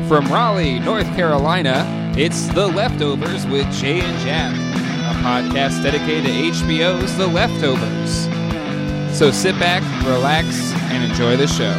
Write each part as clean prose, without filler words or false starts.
From Raleigh, North Carolina, it's The Leftovers with Jay and Jack, a podcast dedicated to HBO's The Leftovers. So sit back, relax, and enjoy the show.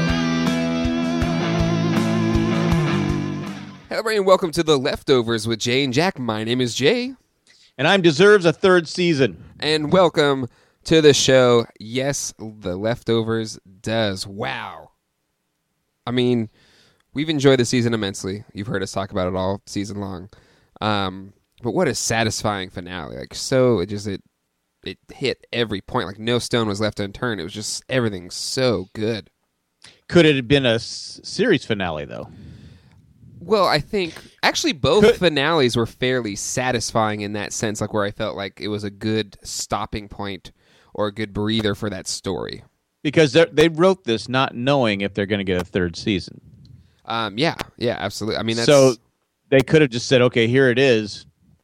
Hello, everybody, and welcome to The Leftovers with Jay and Jack. My name is Jay. And I'm deserves a third season. And welcome to the show. Yes, The Leftovers does. Wow. I mean, we've enjoyed the season immensely. You've heard us talk about it all season long. But what a satisfying finale. Like, so it hit every point. Like, no stone was left unturned. It was just everything so good. Could it have been a series finale, though? Well, I think actually both finales were fairly satisfying in that sense, like where I felt like it was a good stopping point or a good breather for that story. Because they wrote this not knowing if they're going to get a third season. Yeah, absolutely. I mean, so they could have just said, "Okay, here it is,"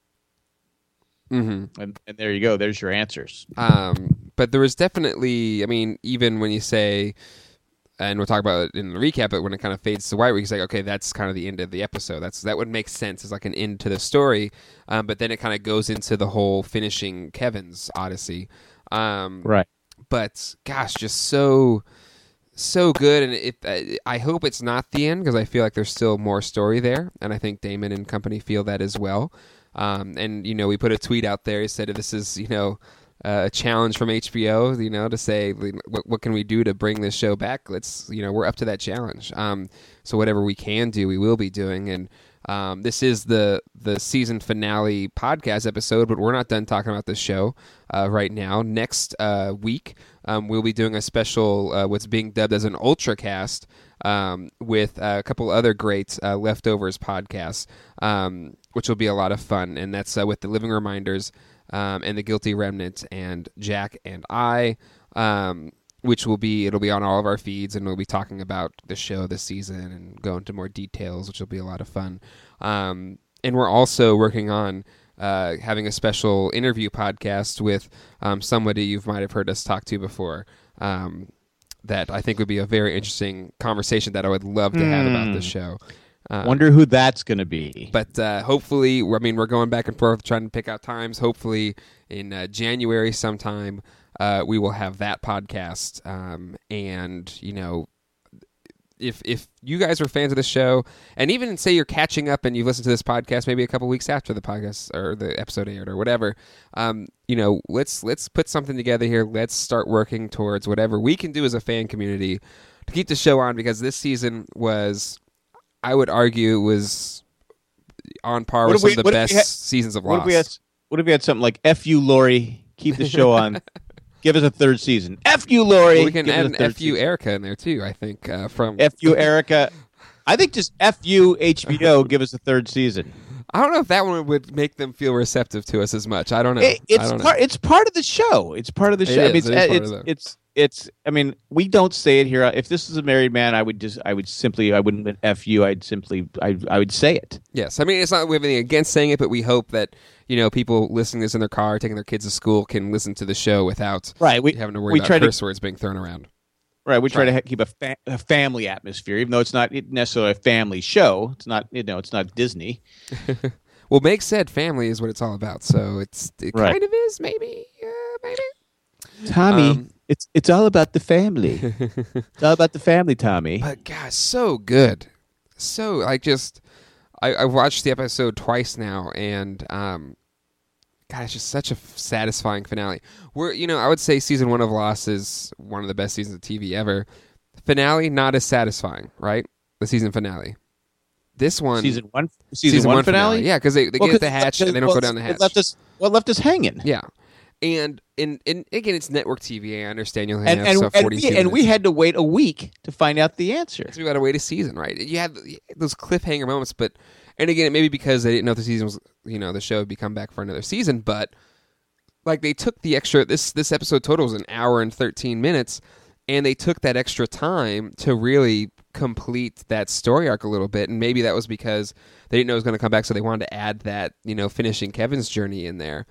mm-hmm. and there you go. There's your answers. But there was definitely, I mean, even when you say, and we'll talk about it in the recap, but when it kind of fades to white, where you say, "Okay, that's kind of the end of the episode." That would make sense as like an end to the story. But then it kind of goes into the whole finishing Kevin's Odyssey. Right. But gosh, just so good, and I hope it's not the end because I feel like there's still more story there, and I think Damon and company feel that as well. And we put a tweet out there. He said this is a challenge from HBO, to say what can we do to bring this show back. Let's we're up to that challenge. So whatever we can do, we will be doing. And this is the season finale podcast episode, but we're not done talking about this show right now. Next week, we'll be doing a special, what's being dubbed as an Ultracast, with a couple other great Leftovers podcasts, which will be a lot of fun. And that's with the Living Reminders and the Guilty Remnant and Jack and I, it'll be on all of our feeds, and we'll be talking about the show this season and go into more details, which will be a lot of fun. And we're also working on having a special interview podcast with somebody you might have heard us talk to before, that I think would be a very interesting conversation that I would love to have about this show. Wonder who that's going to be. But hopefully, we're going back and forth trying to pick out times. Hopefully in January sometime, we will have that podcast. And, if you guys are fans of the show, and even say you're catching up and you've listened to this podcast maybe a couple weeks after the podcast or the episode aired or whatever, let's put something together here. Let's start working towards whatever we can do as a fan community to keep the show on, because this season was, I would argue, was on par with some of the best seasons of Lost. What if we had something like "F you, Lori, keep the show on, give us a third season"? F you, Lori. Well, we can add an F you, Erica, in there too. I think from F you, Erica. I think just F you, HBO, give us a third season. I don't know if that one would make them feel receptive to us as much. I don't know. It's part of the show. It's part of the show. It's. I mean, we don't say it here. If this is a married man, I wouldn't F you. I would say it. Yes, I mean, it's not we have anything against saying it, but we hope that people listening to this in their car, taking their kids to school, can listen to the show without having to worry about curse words being thrown around. Right, we try to keep a family atmosphere, even though it's not necessarily a family show. It's not, it's not Disney. Well, Meg said family is what it's all about, so it kind of is, maybe. Tommy, it's all about the family. It's all about the family, Tommy. But gosh, so good. So I watched the episode twice now, and it's just such a satisfying finale. I would say season 1 of Lost is one of the best seasons of TV ever. Finale, not as satisfying, right? The season finale. This one, season one finale? Yeah, because they get at the hatch and they don't go down the hatch. What left us hanging? Yeah. And again, it's network TV. I understand you'll have 42 minutes. And we had to wait a week to find out the answer. So we got to wait a season, right? You had those cliffhanger moments, but... And again, it may be because they didn't know if the season was, the show would be come back for another season, but like they took the extra, this episode total was an hour and 13 minutes, and they took that extra time to really complete that story arc a little bit, and maybe that was because they didn't know it was going to come back, so they wanted to add that, finishing Kevin's journey in there.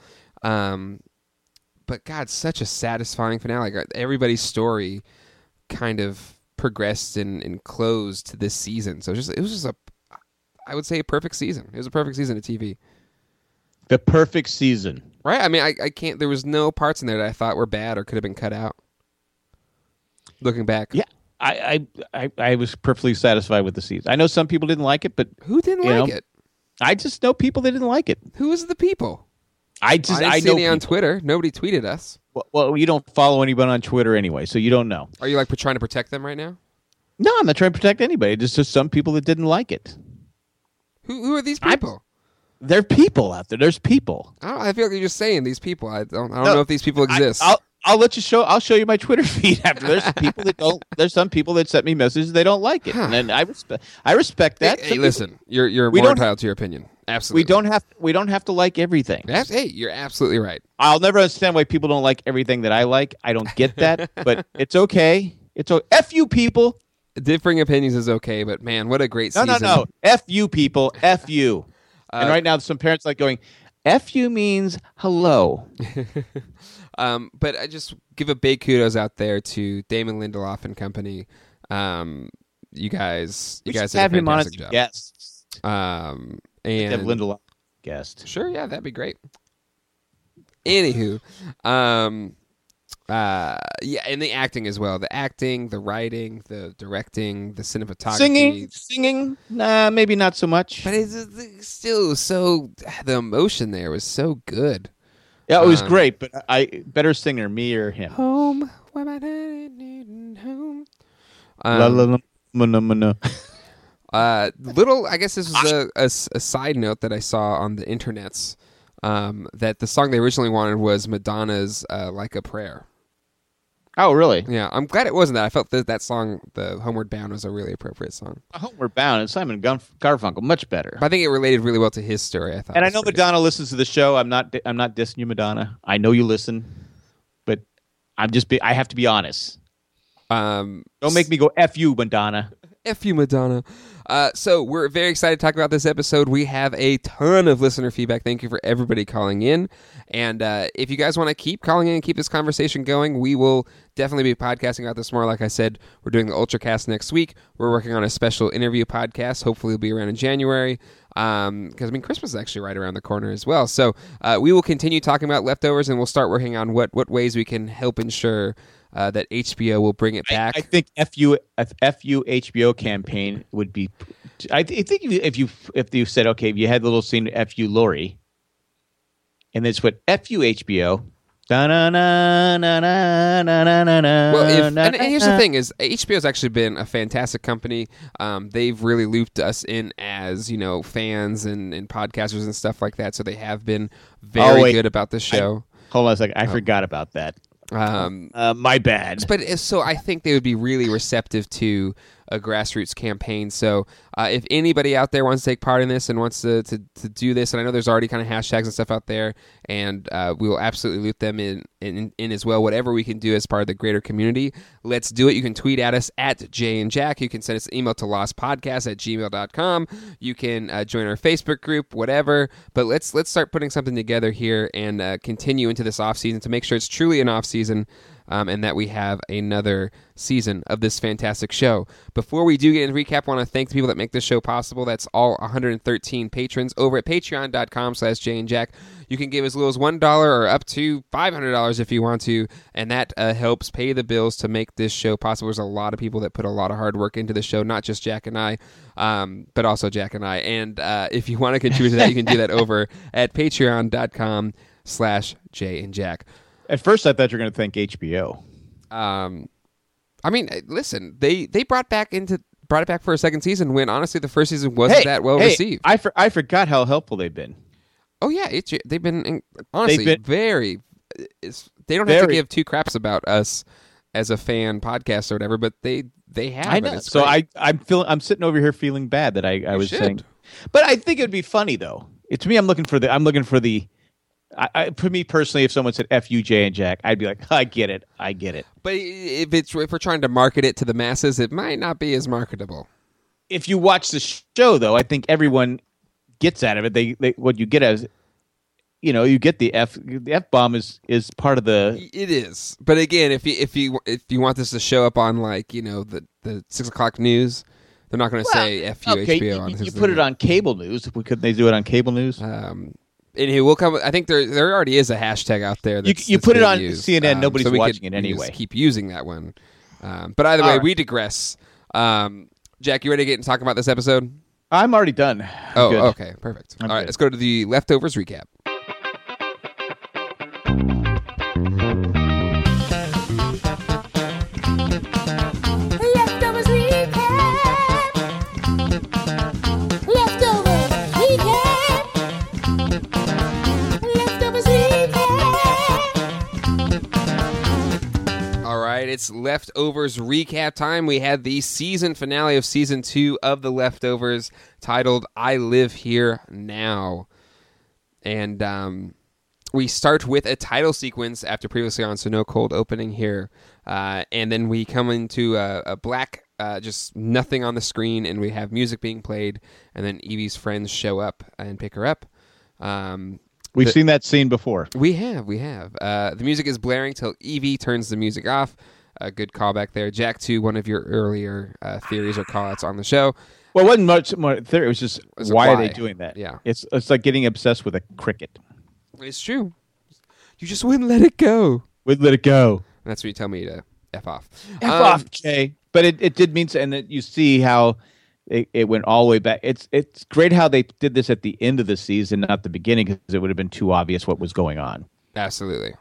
But God, such a satisfying finale. Everybody's story kind of progressed and closed this season, so it was just I would say a perfect season. It was a perfect season of TV. The perfect season. Right? I mean, I can't, there was no parts in there that I thought were bad or could have been cut out. Looking back. Yeah. I was perfectly satisfied with the season. I know some people didn't like it, but who didn't like it? I just know people that didn't like it. Who was the people? I didn't see any on Twitter. Nobody tweeted us. Well, you don't follow anyone on Twitter anyway, so you don't know. Are you trying to protect them right now? No, I'm not trying to protect anybody. It's just some people that didn't like it. Who are these people? There are people out there. There's people. I feel like you're just saying these people. I don't know if these people exist. I'll let you show. I'll show you my Twitter feed after. There's some people that don't. There's some people that sent me messages they don't like it, and I respect that. Hey, listen, you're more entitled to your opinion. Absolutely. We don't have to like everything. Hey, you're absolutely right. I'll never understand why people don't like everything that I like. I don't get that, but it's okay. It's F you people. Differing opinions is okay, but man, what a great season. No. F you people. F you. And right now, some parents like going, F you means hello. But I just give a big kudos out there to Damon Lindelof and company. You guys did a fantastic job. Yes. And have Lindelof guest. Sure, yeah, that'd be great. Anywho, yeah, and the acting as well. The acting, the writing, the directing, the cinematography. Singing, nah, maybe not so much. But it's still so, the emotion there was so good. Yeah, it was great, but better singer, me or him? Home, where my daddy needing home. Little, I guess this was a side note that I saw on the internets, that the song they originally wanted was Madonna's Like a Prayer. Oh, really? Yeah, I'm glad it wasn't that. I felt that song, the Homeward Bound, was a really appropriate song. Homeward Bound and Simon Garfunkel, much better. But I think it related really well to his story, I thought. And I know Madonna listens to the show. I'm not dissing you, Madonna. I know you listen, but I have to be honest. Don't make me go F you, Madonna. F you, Madonna. So we're very excited to talk about this episode. We have a ton of listener feedback. Thank you for everybody calling in. And if you guys want to keep calling in and keep this conversation going, we will definitely be podcasting about this more. Like I said, we're doing the Ultracast next week. We're working on a special interview podcast. Hopefully it'll be around in January. Because, Christmas is actually right around the corner as well. So we will continue talking about leftovers, and we'll start working on what ways we can help ensure that HBO will bring it back. I think FU HBO campaign would be. I think if you said, okay, if you had a little scene FU Lori, and then it's what FU HBO. Well, and here's the thing: is HBO's actually been a fantastic company. They've really looped us in as fans and podcasters and stuff like that. So they have been very good about the show. Hold on a second, I forgot about that. My bad. But so I think they would be really receptive to a grassroots campaign. So if anybody out there wants to take part in this and wants to do this, and I know there's already kind of hashtags and stuff out there, and we will absolutely loop them in as well. Whatever we can do as part of the greater community, let's do it. You can tweet at us at Jay and Jack. You can send us an email to lostpodcast@gmail.com. You can join our Facebook group, whatever. But let's start putting something together here and continue into this off season to make sure it's truly an off season. And that we have another season of this fantastic show. Before we do get into recap, I want to thank the people that make this show possible. That's all 113 patrons over at patreon.com/Jay and Jack. You can give as little as $1 or up to $500 if you want to, and that helps pay the bills to make this show possible. There's a lot of people that put a lot of hard work into the show, not just Jack and I, but also Jack and I. And if you want to contribute to that, you can do that over at patreon.com/Jay and Jack. At first, I thought you were going to thank HBO. Listen, they brought it back for a second season when honestly the first season wasn't that well received. I forgot how helpful they've been. Oh yeah, they've been very. They don't have to give two craps about us as a fan podcast or whatever, but they have. I know. So I'm sitting over here feeling bad that I was saying, but I think it would be funny though. To me, I'm looking for the. For me personally, if someone said "F you, Jay and Jack," I'd be like, "I get it." But if we're trying to market it to the masses, it might not be as marketable. If you watch the show, though, I think everyone gets out of it. They what you get as, you get the F-bomb is part of the. It is, but again, if you want this to show up on the 6 o'clock news, They're not going to say "F you, okay, HBO." You put it on cable news. Couldn't they do it on cable news? Anyway, we'll come. I think there already is a hashtag out there. You put it on CNN. Nobody's watching it anyway. Keep using that one. But either way, we digress. Jack, you ready to get and talk about this episode? I'm already done. Good. Okay, perfect. All right, let's go to the leftovers recap. It's Leftovers recap time. We had the season finale of season 2 of The Leftovers titled I Live Here Now. And we start with a title sequence after previously on, so no cold opening here. And then we come into a black, just nothing on the screen, and we have music being played, and then Evie's friends show up and pick her up. We've seen that scene before. We have. The music is blaring till Evie turns the music off. A good callback there. Jack, to one of your earlier theories or call-outs on the show. Well, it wasn't much more theory. It was just, why are they doing that? Yeah. It's like getting obsessed with a cricket. It's true. You just wouldn't let it go. Wouldn't let it go. And that's when you tell me to F off. F off, Jay. But it did mean, and you see how it went all the way back. It's great how they did this at the end of the season, not the beginning, because it would have been too obvious what was going on. Absolutely.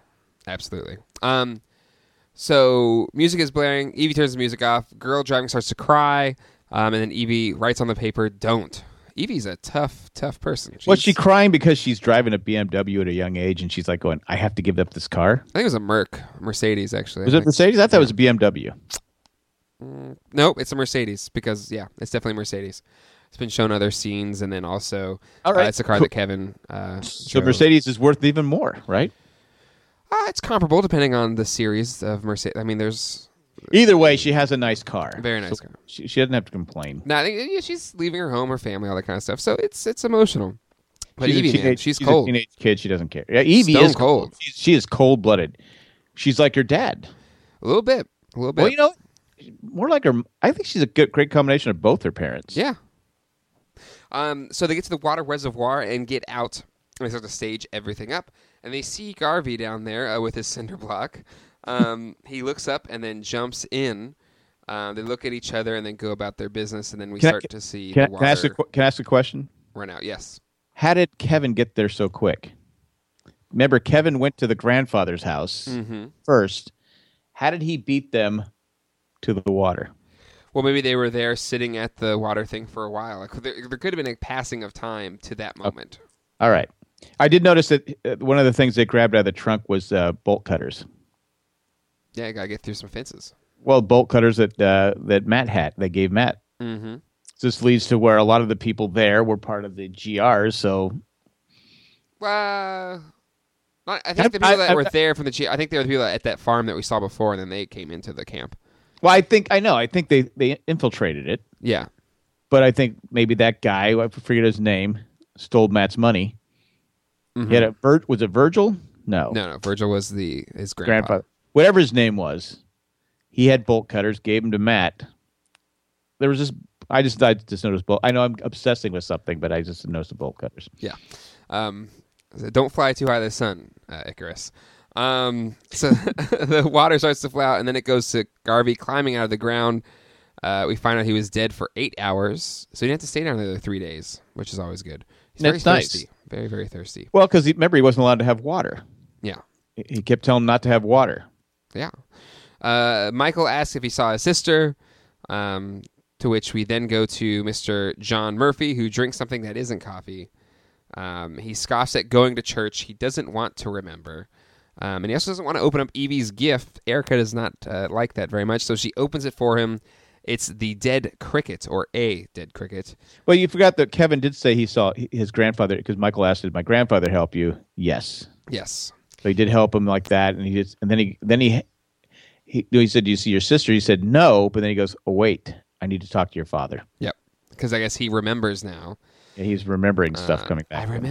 So music is blaring. Evie turns the music off. Girl driving starts to cry. And then Evie writes on the paper, "Don't." Evie's a tough person. Was she crying because she's driving a BMW at a young age and she's like going, I have to give up this car? I think it was a Mercedes, actually. Was it Mercedes? I thought it was a BMW. Nope, it's a Mercedes because, it's definitely Mercedes. It's been shown other scenes, and then also it's a car that Kevin So drove. Mercedes is worth even more, right? It's comparable depending on the series of Mercedes. I mean, there's... Either way, she has a nice car. Very nice car. She doesn't have to complain. No, I think she's leaving her home, her family, all that kind of stuff. So it's emotional. But she's Evie, man, she's cold. A teenage kid. She doesn't care. Yeah, Evie Stone is cold. She is cold-blooded. She's like her dad. A little bit. Well, you know, more like her. I think she's a great combination of both her parents. Yeah. So they get to the water reservoir and get out. And they start to stage everything up. And they see Garvey down there with his cinder block. He looks up and then jumps in. They look at each other and then go about their business. And then we start to see the water. Can I ask a question? Run out, yes. How did Kevin get there so quick? Remember, Kevin went to the grandfather's house first. How did he beat them to the water? Well, maybe they were there sitting at the water thing for a while. Like, there could have been a passing of time to that moment. All right. I did notice that one of the things they grabbed out of the trunk was bolt cutters. Yeah, you got to get through some fences. Well, bolt cutters that Matt had. They gave Matt. Mm-hmm. So this leads to where a lot of the people there were part of the GRs, so... I think the people that were there from the GR, I think they were the people at that farm that we saw before, and then they came into the camp. Well, I think they infiltrated it. Yeah. But I think maybe that guy, I forget his name, stole Matt's money. Mm-hmm. He had was it Virgil? No. No. Virgil was his grandpa. Whatever his name was, he had bolt cutters, gave them to Matt. There was this... I just noticed bolt. I know I'm obsessing with something, but I just noticed the bolt cutters. Yeah. Don't fly too high to the sun, Icarus. So the water starts to flow out, and then it goes to Garvey climbing out of the ground. We find out he was dead for 8 hours, so he didn't have to stay down there 3 days, which is always good. He's very thirsty. Nice. Very, very thirsty. Well, because remember, he wasn't allowed to have water. Yeah. He kept telling him not to have water. Yeah. Michael asks if he saw his sister, to which we then go to Mr. John Murphy, who drinks something that isn't coffee. He scoffs at going to church. He doesn't want to remember. And he also doesn't want to open up Evie's gift. Erica does not like that very much, so she opens it for him. It's the dead cricket, or a dead cricket. Well, you forgot that Kevin did say he saw his grandfather, because Michael asked, did my grandfather help you? Yes. Yes. So he did help him like that, and he said, do you see your sister? He said, no, but then he goes, oh, wait, I need to talk to your father. Yep, because I guess he remembers now. Yeah, he's remembering stuff coming back. I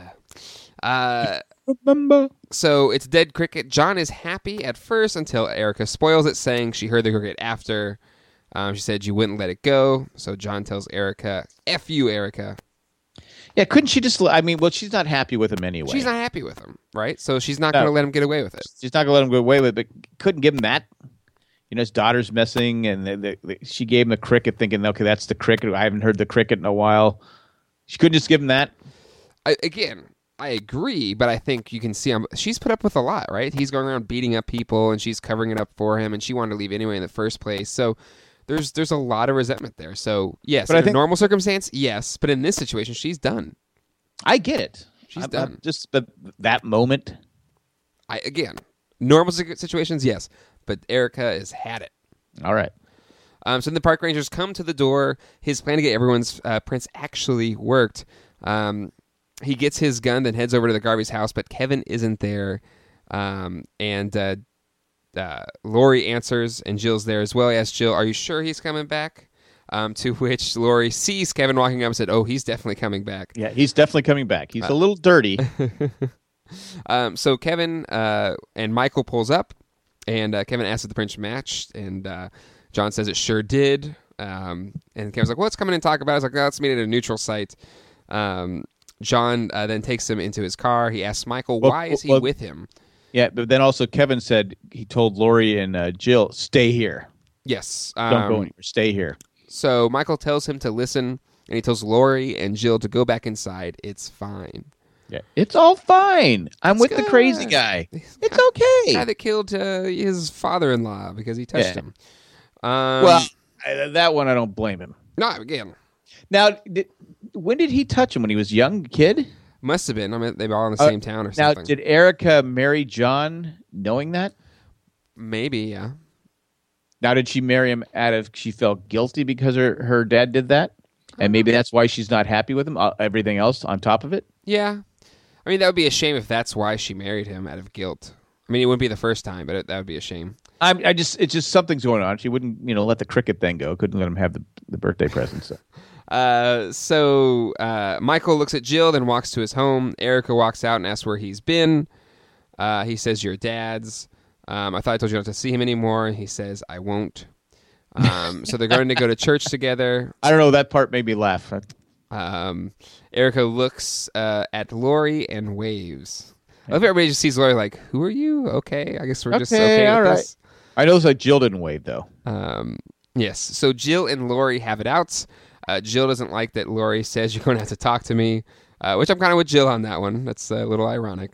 remember. So it's dead cricket. John is happy at first until Erica spoils it, saying she heard the cricket after. She said you wouldn't let it go. So John tells Erica, F you, Erica. Yeah, couldn't she just... I mean, well, she's not happy with him anyway. She's not happy with him, right? So she's not going to let him get away with it. She's not going to let him get away with it, but couldn't give him that. You know, his daughter's missing, and she gave him the cricket thinking, okay, that's the cricket. I haven't heard the cricket in a while. She couldn't just give him that. I agree, but I think you can see she's put up with a lot, right? He's going around beating up people, and she's covering it up for him, and she wanted to leave anyway in the first place. So there's a lot of resentment there. So, yes, but in a normal circumstance, yes. But in this situation, she's done. I get it. She's done. But that moment. Again, normal situations, yes. But Erica has had it. All right. So then the park rangers come to the door. His plan to get everyone's prints actually worked. He gets his gun, then heads over to the Garvey's house, but Kevin isn't there. And Lori answers, and Jill's there as well. He asks Jill, are you sure he's coming back? To which Lori sees Kevin walking up and said, oh, he's definitely coming back. Yeah, he's definitely coming back. He's a little dirty. So Kevin and Michael pulls up, and Kevin asks if the prints matched, and John says it sure did. And Kevin's like, well, let's come in and talk about it. I was like, let's meet at a neutral site. John then takes him into his car. He asks Michael, why is he with him? Yeah, but then also Kevin said he told Lori and Jill, stay here. Yes. Don't go anywhere. Stay here. So Michael tells him to listen, and he tells Lori and Jill to go back inside. It's fine. Yeah, it's all fine. I'm with the crazy guy. It's okay. The guy that killed his father-in-law because he touched him. That one I don't blame him. No, again. Now, when did he touch him? When he was young kid? Must have been. I mean, they were all in the same town or something. Now, did Erica marry John knowing that? Maybe, yeah. Now, did she marry him she felt guilty because her dad did that? And maybe that's why she's not happy with him, everything else on top of it? Yeah. I mean, that would be a shame if that's why she married him, out of guilt. I mean, it wouldn't be the first time, but that would be a shame. It's just something's going on. She wouldn't, let the cricket thing go. Couldn't let him have the birthday presents. So Michael looks at Jill, then walks to his home. Erica walks out and asks where he's been. He says, your dad's. I thought I told you not to see him anymore. And he says, I won't. So they're going to go to church together. I don't know. That part made me laugh. Erica looks at Lori and waves. I love everybody just sees Lori like, who are you? Okay, I guess we're just okay with this. I know that Jill didn't wave, though. Yes, so Jill and Lori have it out. Jill doesn't like that Lori says you're going to have to talk to me, which I'm kind of with Jill on that one. That's a little ironic.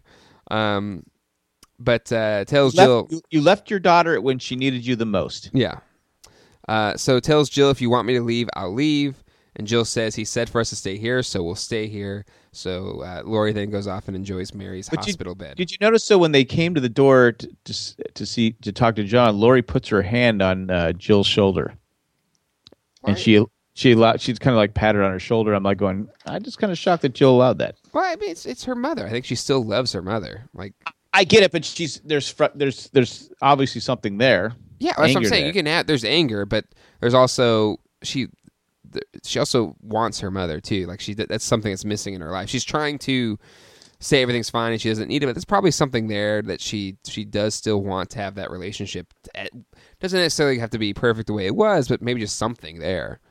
But tells Jill... You left your daughter when she needed you the most. Yeah. So tells Jill, if you want me to leave, I'll leave. And Jill says he said for us to stay here, so we'll stay here. So Lori then goes off and enjoys Mary's hospital bed. Did you notice, so when they came to the door to talk to John, Lori puts her hand on Jill's shoulder. Right. And she's kind of like patted on her shoulder. I'm like going, I'm just kind of shocked that Jill allowed that. Well, I mean, it's her mother. I think she still loves her mother. Like, I get it, but there's obviously something there. Yeah, that's what I'm saying. There's anger, but there's also she also wants her mother too. Like that's something that's missing in her life. She's trying to say everything's fine and she doesn't need it, but there's probably something there that she does still want to have that relationship. It doesn't necessarily have to be perfect the way it was, but maybe just something there.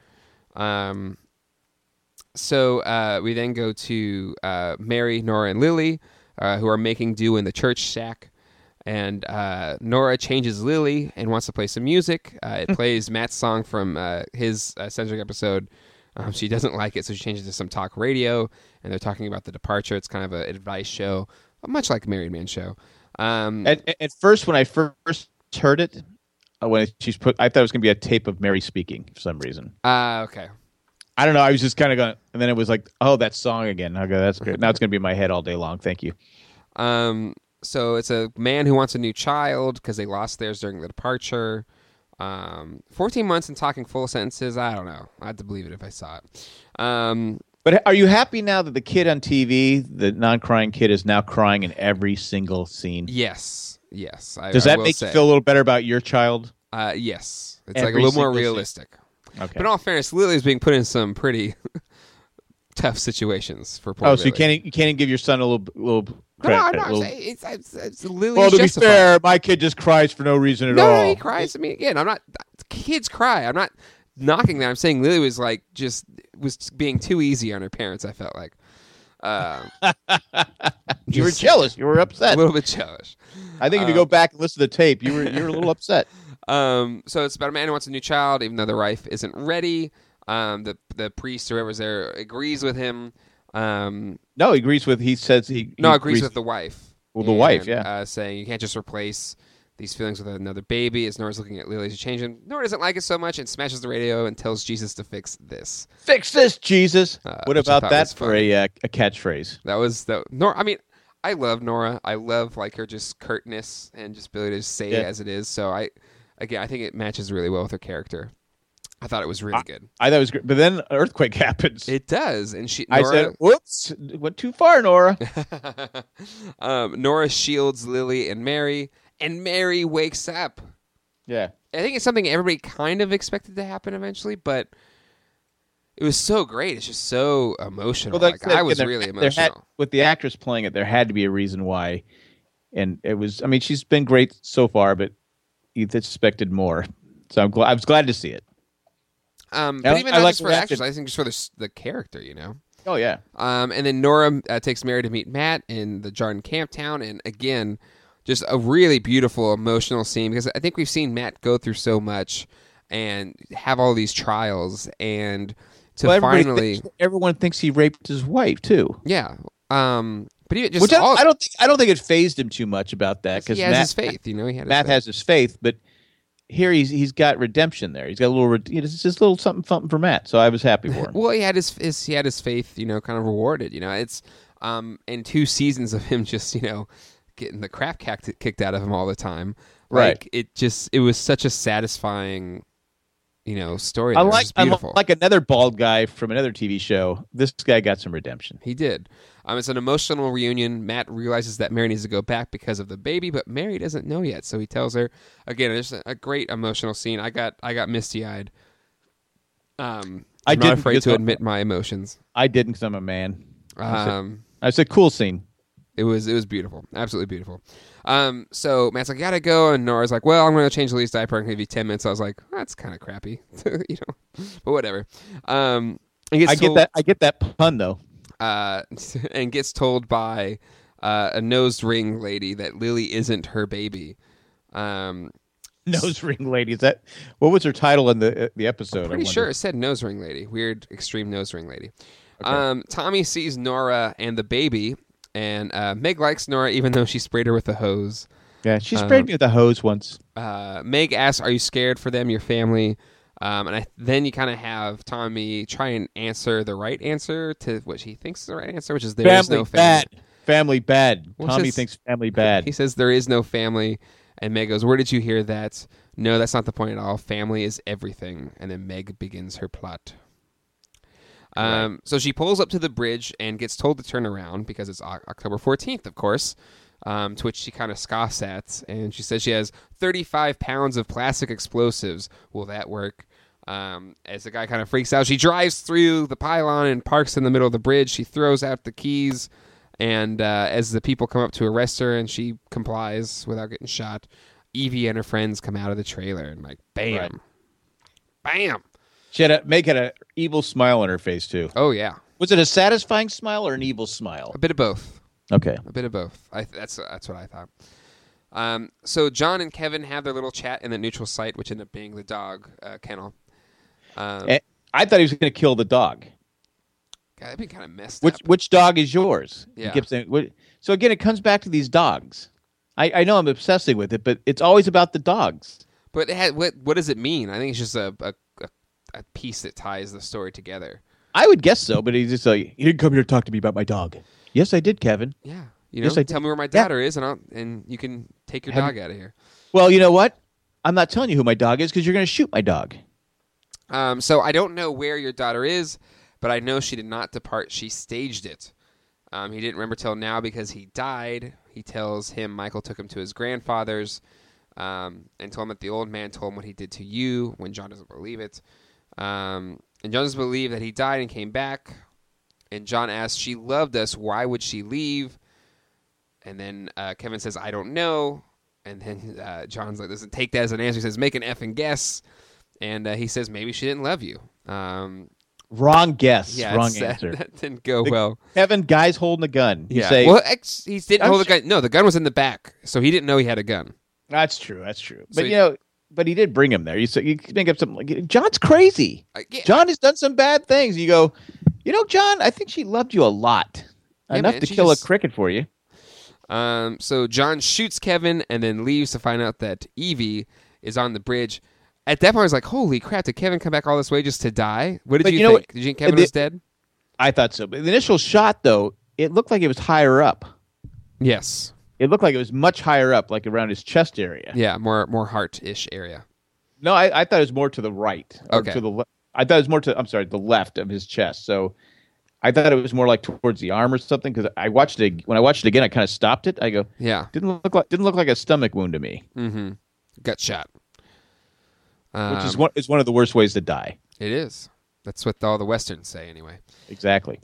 So we then go to Mary, Nora, and Lily, who are making do in the church shack. And Nora changes Lily and wants to play some music. It plays Matt's song from his centric episode. She doesn't like it, so she changes to some talk radio. And they're talking about the departure. It's kind of an advice show, much like a Married Man show. At first, when I first heard it, I thought it was going to be a tape of Mary speaking for some reason. Okay. I don't know. I was just kind of going, and then it was like, oh, that song again. Okay, that's good. Now it's going to be in my head all day long. Thank you. So it's a man who wants a new child because they lost theirs during the departure. 14 months and talking full sentences. I don't know. I'd have to believe it if I saw it. But are you happy now that the kid on TV, the non-crying kid, is now crying in every single scene? Yes. Does that make you feel a little better about your child? Yes. It's like a little more realistic. Okay. But in all fairness, Lily's being put in some pretty tough situations for poor Lily. So you can't even give your son a little credit. No, it's Lily's well, to justified. be fair, my kid just cries for no reason at all. No, he cries. I mean, again, I'm not kids cry. I'm not knocking that. I'm saying Lily was being too easy on her parents. I felt like you were jealous. You were upset. A little bit jealous. I think if you go back and listen to the tape, you were a little upset. So it's about a man who wants a new child, even though the wife isn't ready. The priest or whoever's there agrees with him. No, he agrees with. He says he agrees with the wife. Well, the wife, yeah, saying you can't just replace these feelings with another baby. As Nora's looking at Lily to change him, Nora doesn't like it so much and smashes the radio and tells Jesus to fix this. Fix this, Jesus. What about that for a catchphrase? Nora. I mean, I love Nora. I love like her just curtness and just ability to say it as it is. So I think it matches really well with her character. I thought it was really good. I thought it was great, but then an earthquake happens. It does, and I said, "Whoops, went too far, Nora." Nora shields Lily and Mary, and Mary wakes up. Yeah, I think it's something everybody kind of expected to happen eventually, but it was so great. It's just so emotional. Well, I was really emotional. With the actress playing it, there had to be a reason why, and it was. I mean, she's been great so far, but you expected more. So I was glad to see it. But even not just for the actors, I think just for the character, you know. Oh yeah. And then Nora takes Mary to meet Matt in the Jordan camp town, and again, just a really beautiful emotional scene because I think we've seen Matt go through so much and have all these trials, and everyone thinks he raped his wife too. Yeah. But even just which I don't think it fazed him too much about that because he has his faith. You know, Matt has his faith, but. Here he's got redemption there. He's got a little, it's just a little something for Matt. So I was happy for him. Well, he had his faith, you know, kind of rewarded. You know, it's in 2 seasons of him just getting the crap kicked out of him all the time. Right. Like, it was such a satisfying, story. Unlike another bald guy from another TV show, this guy got some redemption. He did. It's an emotional reunion. Matt realizes that Mary needs to go back because of the baby, but Mary doesn't know yet. So he tells her again. It's a great emotional scene. I got misty eyed. I'm not afraid to admit my emotions. I didn't because I'm a man. I said cool scene. It was beautiful, absolutely beautiful. So Matt's like, gotta go, and Nora's like, well, I'm gonna change Lily's diaper. I'm gonna give you 10 minutes. I was like, that's kind of crappy, but whatever. I get that pun though. And gets told by a nose ring lady that Lily isn't her baby. Nose ring lady. Is that what was her title in the episode? I'm pretty sure it said nose ring lady. Weird, extreme nose ring lady. Okay. Tommy sees Nora and the baby, and Meg likes Nora even though she sprayed her with a hose. Yeah, she sprayed me with a hose once. Meg asks, "Are you scared for them, your family?" Then you kind of have Tommy try and answer the right answer to what he thinks is the right answer, which is there is no family. Family bad. Tommy thinks family bad. He says there is no family, and Meg goes, "Where did you hear that?" No, that's not the point at all. Family is everything. And then Meg begins her plot. Right. So she pulls up to the bridge and gets told to turn around because it's October 14th, of course. To which she kind of scoffs at, and she says she has 35 pounds of plastic explosives. Will that work? As the guy kind of freaks out, she drives through the pylon and parks in the middle of the bridge. She throws out the keys, and as the people come up to arrest her, and she complies without getting shot, Evie and her friends come out of the trailer, and bam. Bam! She had make it an evil smile on her face, too. Oh, yeah. Was it a satisfying smile or an evil smile? A bit of both. Okay. A bit of both. That's what I thought. So John and Kevin have their little chat in the neutral site, which ended up being the dog kennel. I thought he was going to kill the dog. God, that'd be kind of messed up. Which dog is yours? Yeah. He kept saying, so again, it comes back to these dogs. I know I'm obsessing with it, but it's always about the dogs. But what does it mean? I think it's just a piece that ties the story together. I would guess so, but he's just like, you didn't come here to talk to me about my dog. Yes, I did, Kevin. Yeah. Tell me where my daughter is, and you can take your dog out of here. Well, you know what? I'm not telling you who my dog is because you're going to shoot my dog. So I don't know where your daughter is, but I know she did not depart. She staged it. He didn't remember till now because he died. He tells him Michael took him to his grandfather's and told him that the old man told him what he did to you when John doesn't believe it. And John doesn't believe that he died and came back. And John asks, she loved us. Why would she leave? And then Kevin says, I don't know. And then John's like, doesn't take that as an answer. He says, make an effing guess. and he says maybe she didn't love you. Wrong guess. Yeah, Wrong answer. That didn't go well. Kevin, guy's holding a gun. You Yeah. say, Well, he didn't hold the gun. No, the gun was in the back, so he didn't know he had a gun. That's true. That's true. So But but he did bring him there. You could make up something like John's crazy. Yeah. John has done some bad things. You go, John, I think she loved you a lot. Enough man, to kill a cricket for you. So John shoots Kevin and then leaves to find out that Evie is on the bridge. At that point, I was like, holy crap, did Kevin come back all this way just to die? What did you think? Did you think Kevin was dead? I thought so. But the initial shot, though, it looked like it was higher up. Yes. It looked like it was much higher up, like around his chest area. Yeah, more heart-ish area. No, I thought it was more to the right. Okay. I thought it was more to, the left of his chest. So I thought it was more like towards the arm or something, because when I watched it again, I kind of stopped it. I go, yeah, didn't look like a stomach wound to me. Mm-hmm. Gut shot. Which is one of the worst ways to die. It is. That's what all the Westerns say, anyway. Exactly.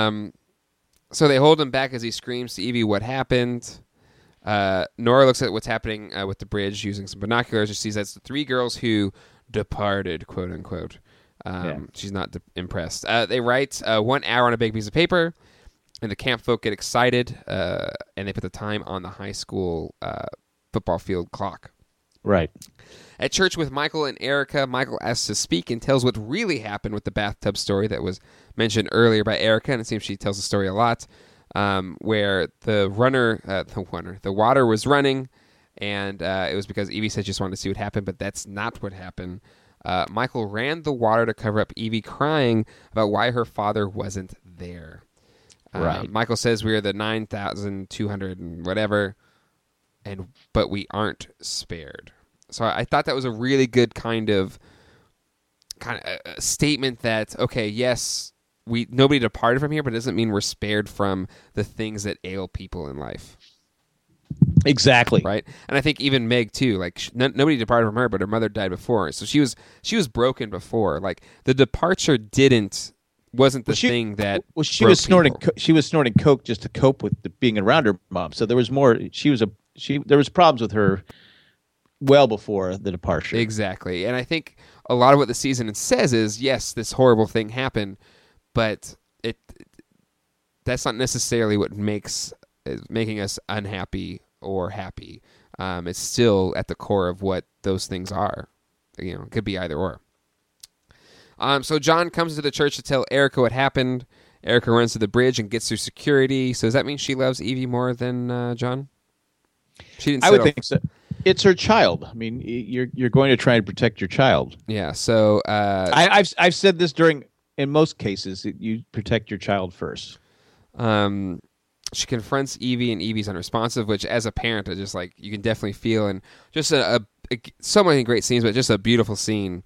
So they hold him back as he screams to Evie what happened. Nora looks at what's happening with the bridge using some binoculars. She sees that's the three girls who departed, quote unquote. She's not impressed. They write 1 hour on a big piece of paper, and the camp folk get excited, and they put the time on the high school football field clock. Right. At church with Michael and Erica, Michael asks to speak and tells what really happened with the bathtub story that was mentioned earlier by Erica, and it seems she tells the story a lot, where the water was running, and it was because Evie said she just wanted to see what happened, but that's not what happened. Michael ran the water to cover up Evie crying about why her father wasn't there. Right. Michael says we are the 9,200 and whatever, but we aren't spared. So I thought that was a really good kind of a statement that, okay, yes, nobody departed from here, but it doesn't mean we're spared from the things that ail people in life. Exactly. Right. And I think even Meg too, like nobody departed from her, but her mother died before. So she was broken before. Like the departure wasn't the thing that she was snorting. She was snorting coke just to cope with being around her mom. So there was more. There was problems with her well before the departure. Exactly. And I think a lot of what the season says is, yes, this horrible thing happened, but that's not necessarily what making us unhappy or happy. It's still at the core of what those things are. It could be either or. So John comes to the church to tell Erica what happened. Erica runs to the bridge and gets through security. So does that mean she loves Evie more than John? She didn't. I would think so. It's her child. I mean, you're going to try and protect your child. Yeah. So I've said this in most cases, you protect your child first. She confronts Evie, and Evie's unresponsive, which as a parent, is just like you can definitely feel, and just so many great scenes, but just a beautiful scene.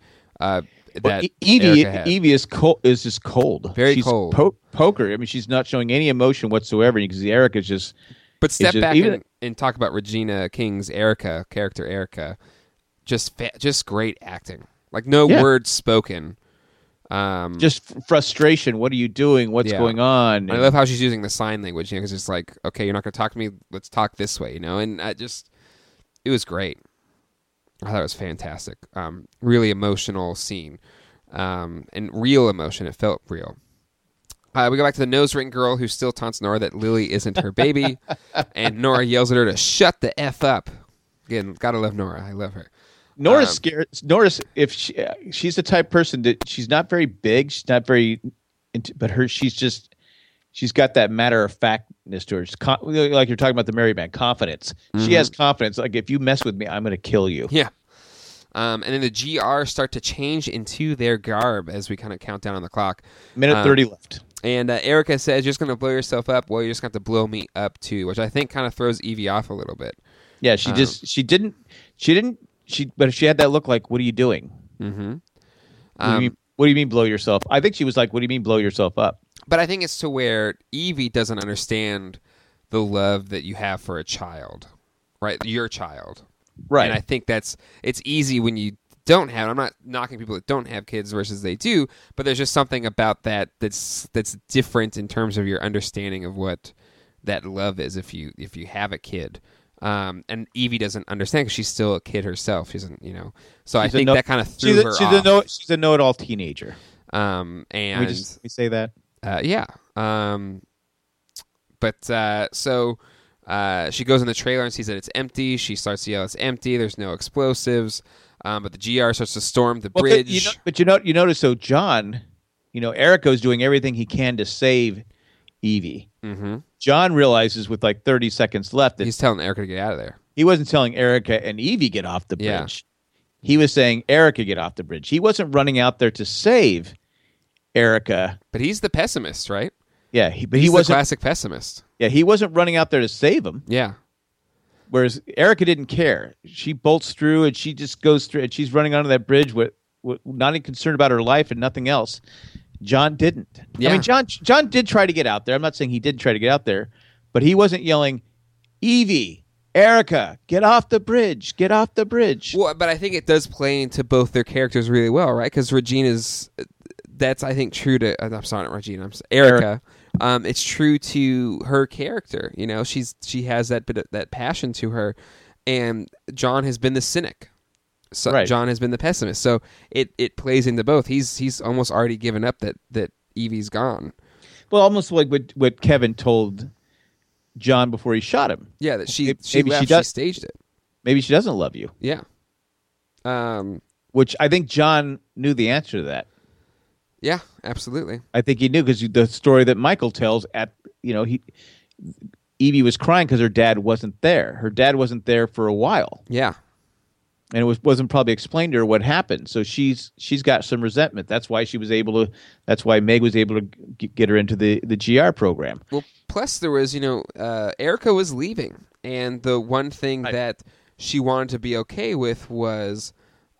Evie is cold. Is just cold. She's cold. Poker. I mean, she's not showing any emotion whatsoever. You can see Erica's just. But step back and talk about Regina King's character Erica. Just great acting. Like no words spoken. Just frustration. What are you doing? What's going on? And I love how she's using the sign language. Because it's like, okay, you're not going to talk to me. Let's talk this way. And it was great. I thought it was fantastic. Really emotional scene, and real emotion. It felt real. We go back to the nose ring girl who still taunts Nora that Lily isn't her baby, and Nora yells at her to shut the F up. Again, gotta love Nora. I love her. Nora's scared. Nora's she's the type of person that she's not very big. She's not very, she's got that matter of factness to her. Like you're talking about the Mary Man, confidence. Mm-hmm. She has confidence. Like if you mess with me, I'm going to kill you. Yeah. And then the GR start to change into their garb as we kind of count down on the clock. Minute 30 left. And Erica says, "You're just going to blow yourself up. Well, you're just going to have to blow me up too," which I think kind of throws Evie off a little bit. Yeah, but she had that look like, "What are you doing?" Mm-hmm. What do you mean blow yourself? I think she was like, "What do you mean blow yourself up?" But I think it's to where Evie doesn't understand the love that you have for a child, right? Your child, right? And I think it's easy when you don't have. I'm not knocking people that don't have kids versus they do, but there's just something about that's different in terms of your understanding of what that love is if you have a kid. And Evie doesn't understand because she's still a kid herself. She doesn't, So I think that kind of threw her off. She's a know-it-all teenager. And we say that. Yeah. So she goes in the trailer and sees that it's empty. She starts to yell, "It's empty. There's no explosives." But the GR starts to storm the bridge. But you notice, so John, Erica's doing everything he can to save Evie. Mm-hmm. John realizes with like 30 seconds left that he's telling Erica to get out of there. He wasn't telling Erica and Evie get off the bridge. He was saying Erica get off the bridge. He wasn't running out there to save Erica. But he's the pessimist, right? Yeah, he wasn't the classic pessimist. Yeah, he wasn't running out there to save him. Yeah. Whereas Erica didn't care. She bolts through and she just goes through and she's running onto that bridge with not even concerned about her life and nothing else. John didn't. Yeah. I mean, John did try to get out there. I'm not saying he didn't try to get out there, but he wasn't yelling, "Evie, Erica, get off the bridge, get off the bridge." Well, but I think it does play into both their characters really well, right? Because that's, I think, true to... I'm sorry, not Regina. Erica. It's true to her character. She has that passion to her, and John has been the cynic. So right. John has been the pessimist. So it plays into both. He's almost already given up that Evie's gone. Well, almost like what Kevin told John before he shot him. Yeah, that she staged it. Maybe she doesn't love you. Yeah. Which I think John knew the answer to that. Yeah, absolutely. I think he knew because the story that Michael tells Evie was crying because her dad wasn't there. Her dad wasn't there for a while. Yeah. And it wasn't probably explained to her what happened. So she's got some resentment. That's why that's why Meg was able to get her into the GR program. Well, plus there was, Erica was leaving. And the one thing that she wanted to be okay with was,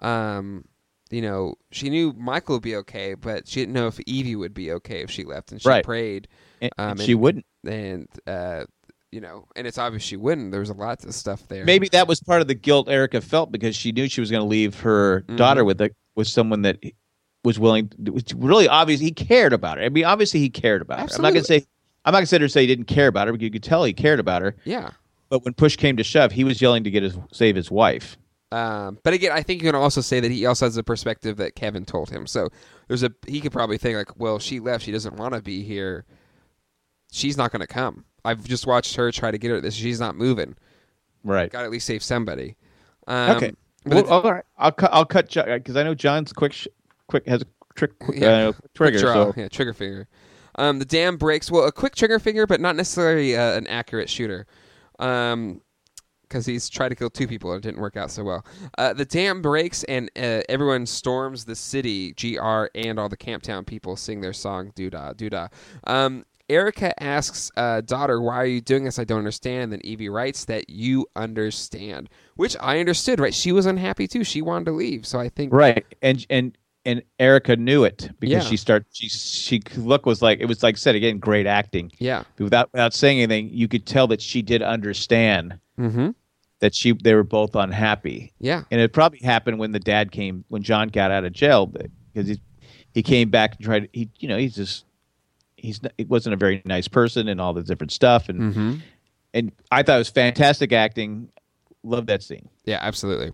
she knew Michael would be okay, but she didn't know if Evie would be okay if she left. And she prayed. And she wouldn't. And, and it's obvious she wouldn't. There was a lot of stuff there. Maybe that was part of the guilt Erica felt because she knew she was going to leave her daughter with someone that was willing. It was really obvious he cared about her. I mean, obviously he cared about her. Absolutely. I'm not going to say he didn't care about her, but you could tell he cared about her. Yeah. But when push came to shove, he was yelling to save his wife. But again, I think you can also say that he also has a perspective that Kevin told him. So he could probably think like, well, she left. She doesn't want to be here. She's not going to come. I've just watched her try to get her. She's not moving. Right. Got to at least save somebody. Okay. All right. I'll cut because I know John's quick has a trigger. So. Yeah, trigger finger. The dam breaks. Well, a quick trigger finger, but not necessarily an accurate shooter. Because he's tried to kill two people and it didn't work out so well. The dam breaks and everyone storms the city. GR and all the Camptown people sing their song, Doo-Dah, Doo-Dah. Erica asks daughter, "Why are you doing this? I don't understand." Then Evie writes that you understand, which I understood, right? She was unhappy too. She wanted to leave. So I think... Right. And Erica knew it because she look was like, it was like said again, great acting. Yeah. Without saying anything, you could tell that she did understand that they were both unhappy. Yeah. And it probably happened when when John got out of jail because he came back and tried, he wasn't a very nice person and all the different stuff. And I thought it was fantastic acting. Love that scene. Yeah, absolutely.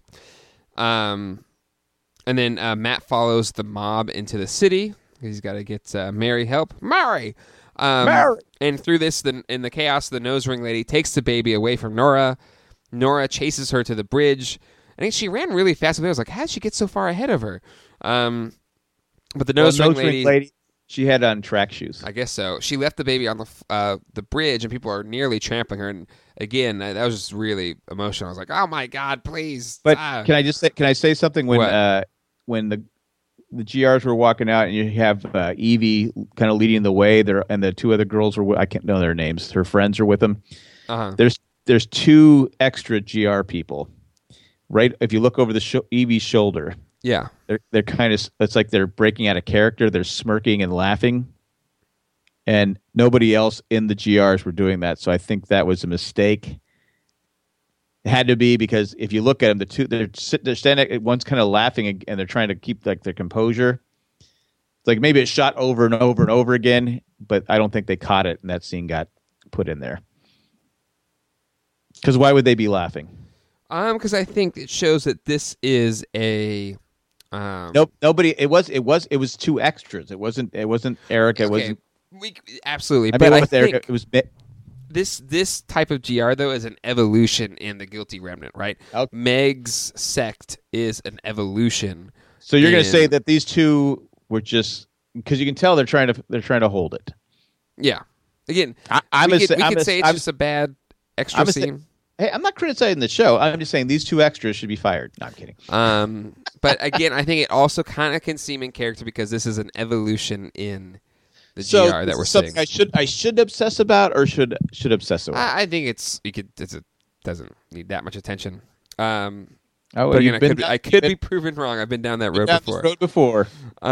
And then Matt follows the mob into the city. He's got to get Mary help. Mary! Mary! And through this, in the chaos, the nose ring lady takes the baby away from Nora. Nora chases her to the bridge. I think she ran really fast. I was like, how did she get so far ahead of her? But the nose ring lady, she had on track shoes. I guess so. She left the baby on the bridge, and people are nearly trampling her. And again, that was just really emotional. I was like, "Oh my God, please!" But can I say something when the GRs were walking out, and you have Evie kind of leading the way, and the two other girls I can't know their names. Her friends are with them. There's two extra GR people. Right, if you look over Evie's shoulder. Yeah, they're kind of. It's like they're breaking out of character. They're smirking and laughing, and nobody else in the GRs were doing that. So I think that was a mistake. It had to be because if you look at them, they're standing. One's kind of laughing and they're trying to keep like their composure. It's like maybe it's shot over and over and over again, but I don't think they caught it, and that scene got put in there. Because why would they be laughing? Because I think it shows that this is a. Nope, nobody. It was two extras. It wasn't Erica. Okay, absolutely. I but mean, I with think Erica, it was. this type of GR though is an evolution in the Guilty Remnant, right? Okay. Meg's sect is an evolution. So you're going to say that these two were just because you can tell they're trying to hold it. Yeah. Again, we could say it's just a bad extra scene. Hey, I'm not criticizing the show. I'm just saying these two extras should be fired. No, I'm kidding. But again, I think it also kind of can seem in character because this is an evolution in the GR that we're seeing. I should obsess about or should obsess about? I think it doesn't need that much attention. But again, I could be proven wrong. I've been down that road before.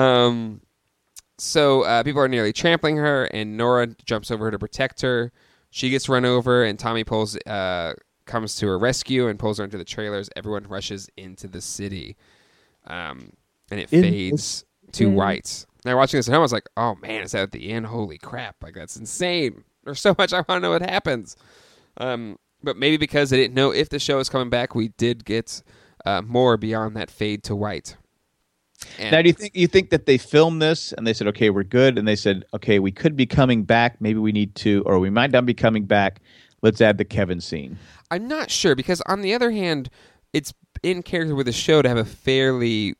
So people are nearly trampling her, and Nora jumps over her to protect her. She gets run over, and Tommy comes to her rescue and pulls her into the trailers. Everyone rushes into the city, and it fades to white. Now, watching this at home, I was like, "Oh man, is that at the end? Holy crap! Like that's insane. There's so much I want to know what happens." But maybe because they didn't know if the show is coming back, we did get more beyond that fade to white. And now, do you think that they filmed this and they said, "Okay, we're good," and they said, "Okay, we could be coming back. Maybe we need to, or we might not be coming back. Let's add the Kevin scene." I'm not sure because, on the other hand, it's in character with the show to have a fairly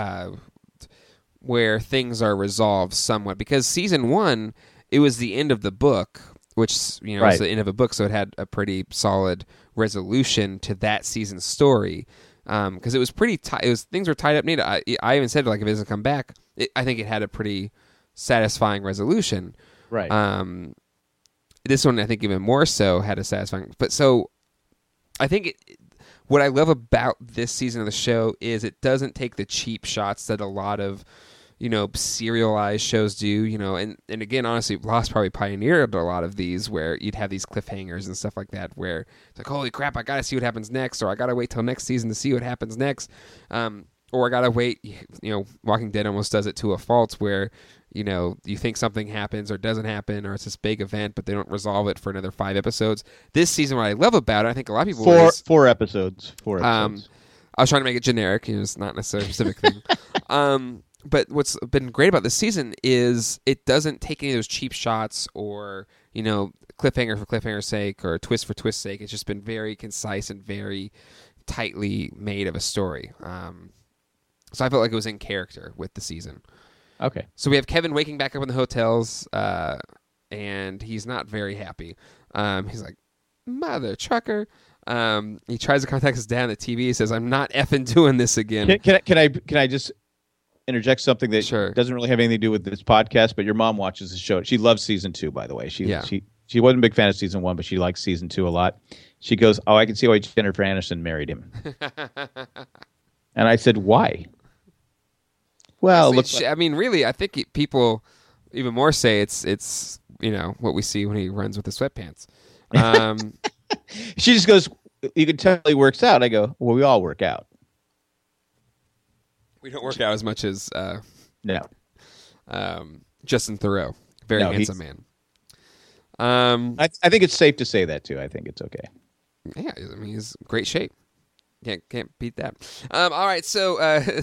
where things are resolved somewhat. Because season 1, it was the end of the book, which was the end of a book, so it had a pretty solid resolution to that season's story. Because it was pretty things were tied up neat. I even said like if it doesn't come back, I think it had a pretty satisfying resolution. Right. This one I think even more so had a satisfying. But so I think what I love about this season of the show is it doesn't take the cheap shots that a lot of serialized shows do. And again, honestly, Lost probably pioneered a lot of these where you'd have these cliffhangers and stuff like that where it's like, holy crap, I gotta see what happens next, or I gotta wait till next season to see what happens next, or I gotta wait. Walking Dead almost does it to a fault where you think something happens or doesn't happen, or it's this big event, but they don't resolve it for another 5 episodes. This season, what I love about it, I think a lot of people four episodes. I was trying to make it generic. It's not necessarily a specific thing. But what's been great about this season is it doesn't take any of those cheap shots or, cliffhanger for cliffhanger's sake or twist for twist's sake. It's just been very concise and very tightly made of a story. So I felt like it was in character with the season. Okay. So we have Kevin waking back up in the hotels, and he's not very happy. He's like, mother trucker. He tries to contact his dad on the TV. He says, I'm not effing doing this again. Can I just interject something that doesn't really have anything to do with this podcast, but your mom watches the show. She loves season 2, by the way. She wasn't a big fan of season 1, but she likes season 2 a lot. She goes, "Oh, I can see why Jennifer Aniston married him." And I said, "Why?" Well, really, I think people even more say it's what we see when he runs with the sweatpants. She just goes, "You can tell he works out." I go, "Well, we all work out." We don't work out as much as no. Justin Theroux, very handsome man. I think it's safe to say that too. I think it's okay. Yeah, he's in great shape. Can't beat that. All right, so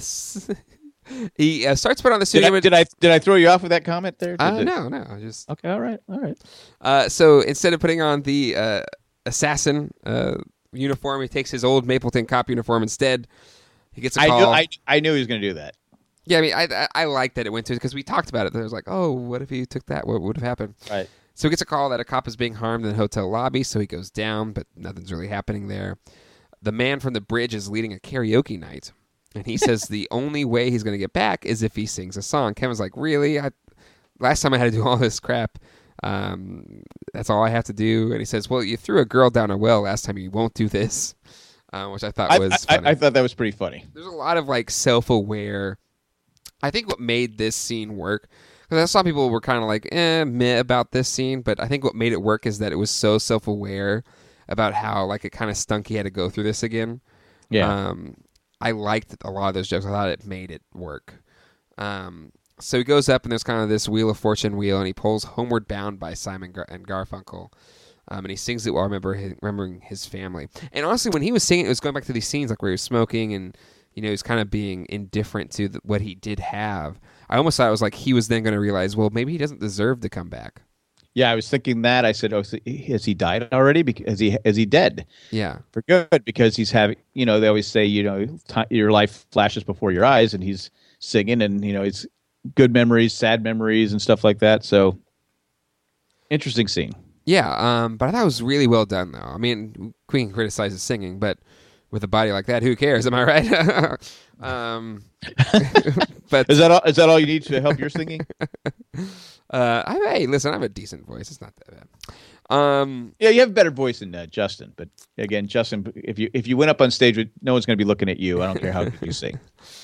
he starts putting on the suit. Did I throw you off with that comment there? No. Just okay. All right. So instead of putting on the assassin uniform, he takes his old Mapleton cop uniform instead. He gets a call. I knew he was going to do that. Yeah, I like that it went to because we talked about it. There was like, oh, what if he took that? What would have happened? Right. So he gets a call that a cop is being harmed in the hotel lobby. So he goes down, but nothing's really happening there. The man from the bridge is leading a karaoke night, and he says the only way he's going to get back is if he sings a song. Kevin's like, really? Last time I had to do all this crap. That's all I have to do. And he says, well, you threw a girl down a well last time. You won't do this. Which I thought was funny. I thought that was pretty funny. There's a lot of self-aware. I think what made this scene work, because some people were kind of like meh about this scene, but I think what made it work is that it was so self-aware about how it kind of stunk he had to go through this again. Yeah. I liked a lot of those jokes. I thought it made it work. So he goes up and there's kind of this Wheel of Fortune wheel, and he pulls Homeward Bound by Simon and Garfunkel. And he sings it while remembering his family. And honestly, when he was singing, it was going back to these scenes like where he was smoking and, you know, he was kind of being indifferent to what he did have. I almost thought it was like he was then going to realize, well, maybe he doesn't deserve to come back. Yeah, I was thinking that. I said, "Oh, so has he died already? Because is he dead? Yeah, for good? Because he's having, you know, they always say, you know, your life flashes before your eyes, and he's singing, and you know, it's good memories, sad memories, and stuff like that. So, interesting scene. Yeah, but I thought it was really well done, though. I mean, Queen criticizes singing, but with a body like that, who cares? Am I right? But is that all you need to help your singing? Hey, listen, I have a decent voice. It's not that bad. Yeah, you have a better voice than Justin. But again, Justin, if you went up on stage, no one's going to be looking at you. I don't care how good you sing.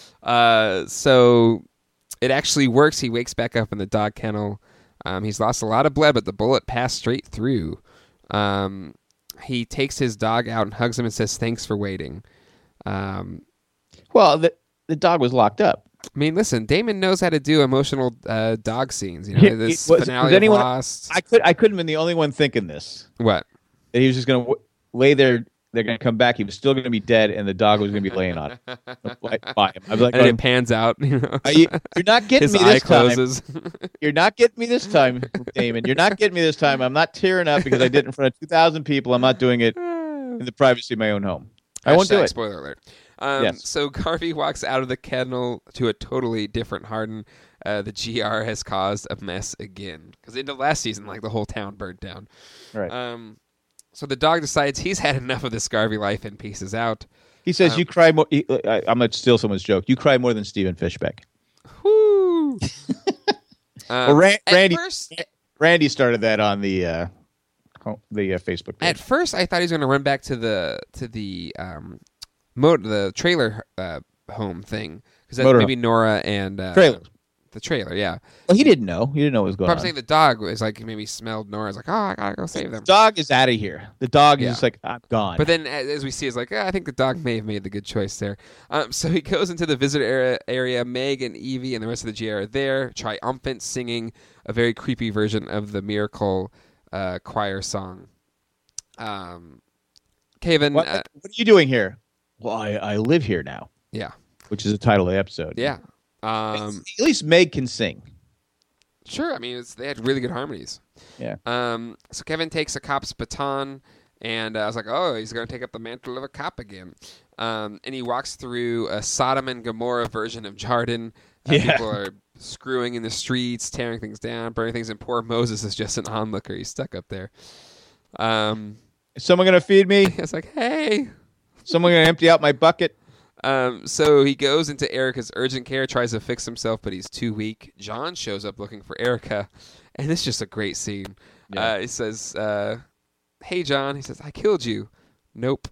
So it actually works. He wakes back up in the dog kennel. He's lost a lot of blood, but the bullet passed straight through. He takes his dog out and hugs him and says, "Thanks for waiting." Well, the dog was locked up. I mean, listen, Damon knows how to do emotional dog scenes. You know, this finale of Lost. I couldn't have been the only one thinking this. What? That he was just going to lay there. They're going to come back. He was still going to be dead, and the dog was going to be laying on him. By him. I was like, and it pans out. You know, you're not getting his me eye this closes. time. You're not getting me this time, Damon. You're not getting me this time. I'm not tearing up because I did it in front of 2,000 people. I'm not doing it in the privacy of my own home. I won't do it. Spoiler alert. Yes. So Garvey walks out of the kennel to a totally different Hardin. The GR has caused a mess again. Because in the last season, like the whole town burnt down. Right. So the dog decides he's had enough of this Garvey life and pieces out. He says, "You cry more." I'm going to steal someone's joke. You cry more than Stephen Fishbeck. Whoo! Randy started that on the Facebook page. At first, I thought he was going to run back to the trailer home thing because that's maybe Nora and trailer. The trailer, yeah. Well, he didn't know. He didn't know what was going on. I'm saying the dog was like maybe smelled Nora's like, oh, I gotta go save them. The dog is out of here. The dog is just like, I'm gone. But then, as we see, it's like, I think the dog may have made the good choice there. So he goes into the visitor area. Meg and Evie and the rest of the GR are there, triumphant, singing a very creepy version of the Miracle choir song. Kevin, what are you doing here? Well, I live here now. Yeah, which is the title of the episode. Yeah. At least Meg can sing. Sure, I mean they had really good harmonies. Yeah. So Kevin takes a cop's baton, and I was like, oh, he's going to take up the mantle of a cop again. And he walks through a Sodom and Gomorrah version of Jarden. People are screwing in the streets, tearing things down, burning things, and poor Moses is just an onlooker. He's stuck up there. Is someone going to feed me? It's like, hey. Someone going to empty out my bucket? So he goes into Erica's urgent care, tries to fix himself, but he's too weak. John shows up looking for Erica, and it's just a great scene. Yeah. He says, hey, John. He says, I killed you. Nope.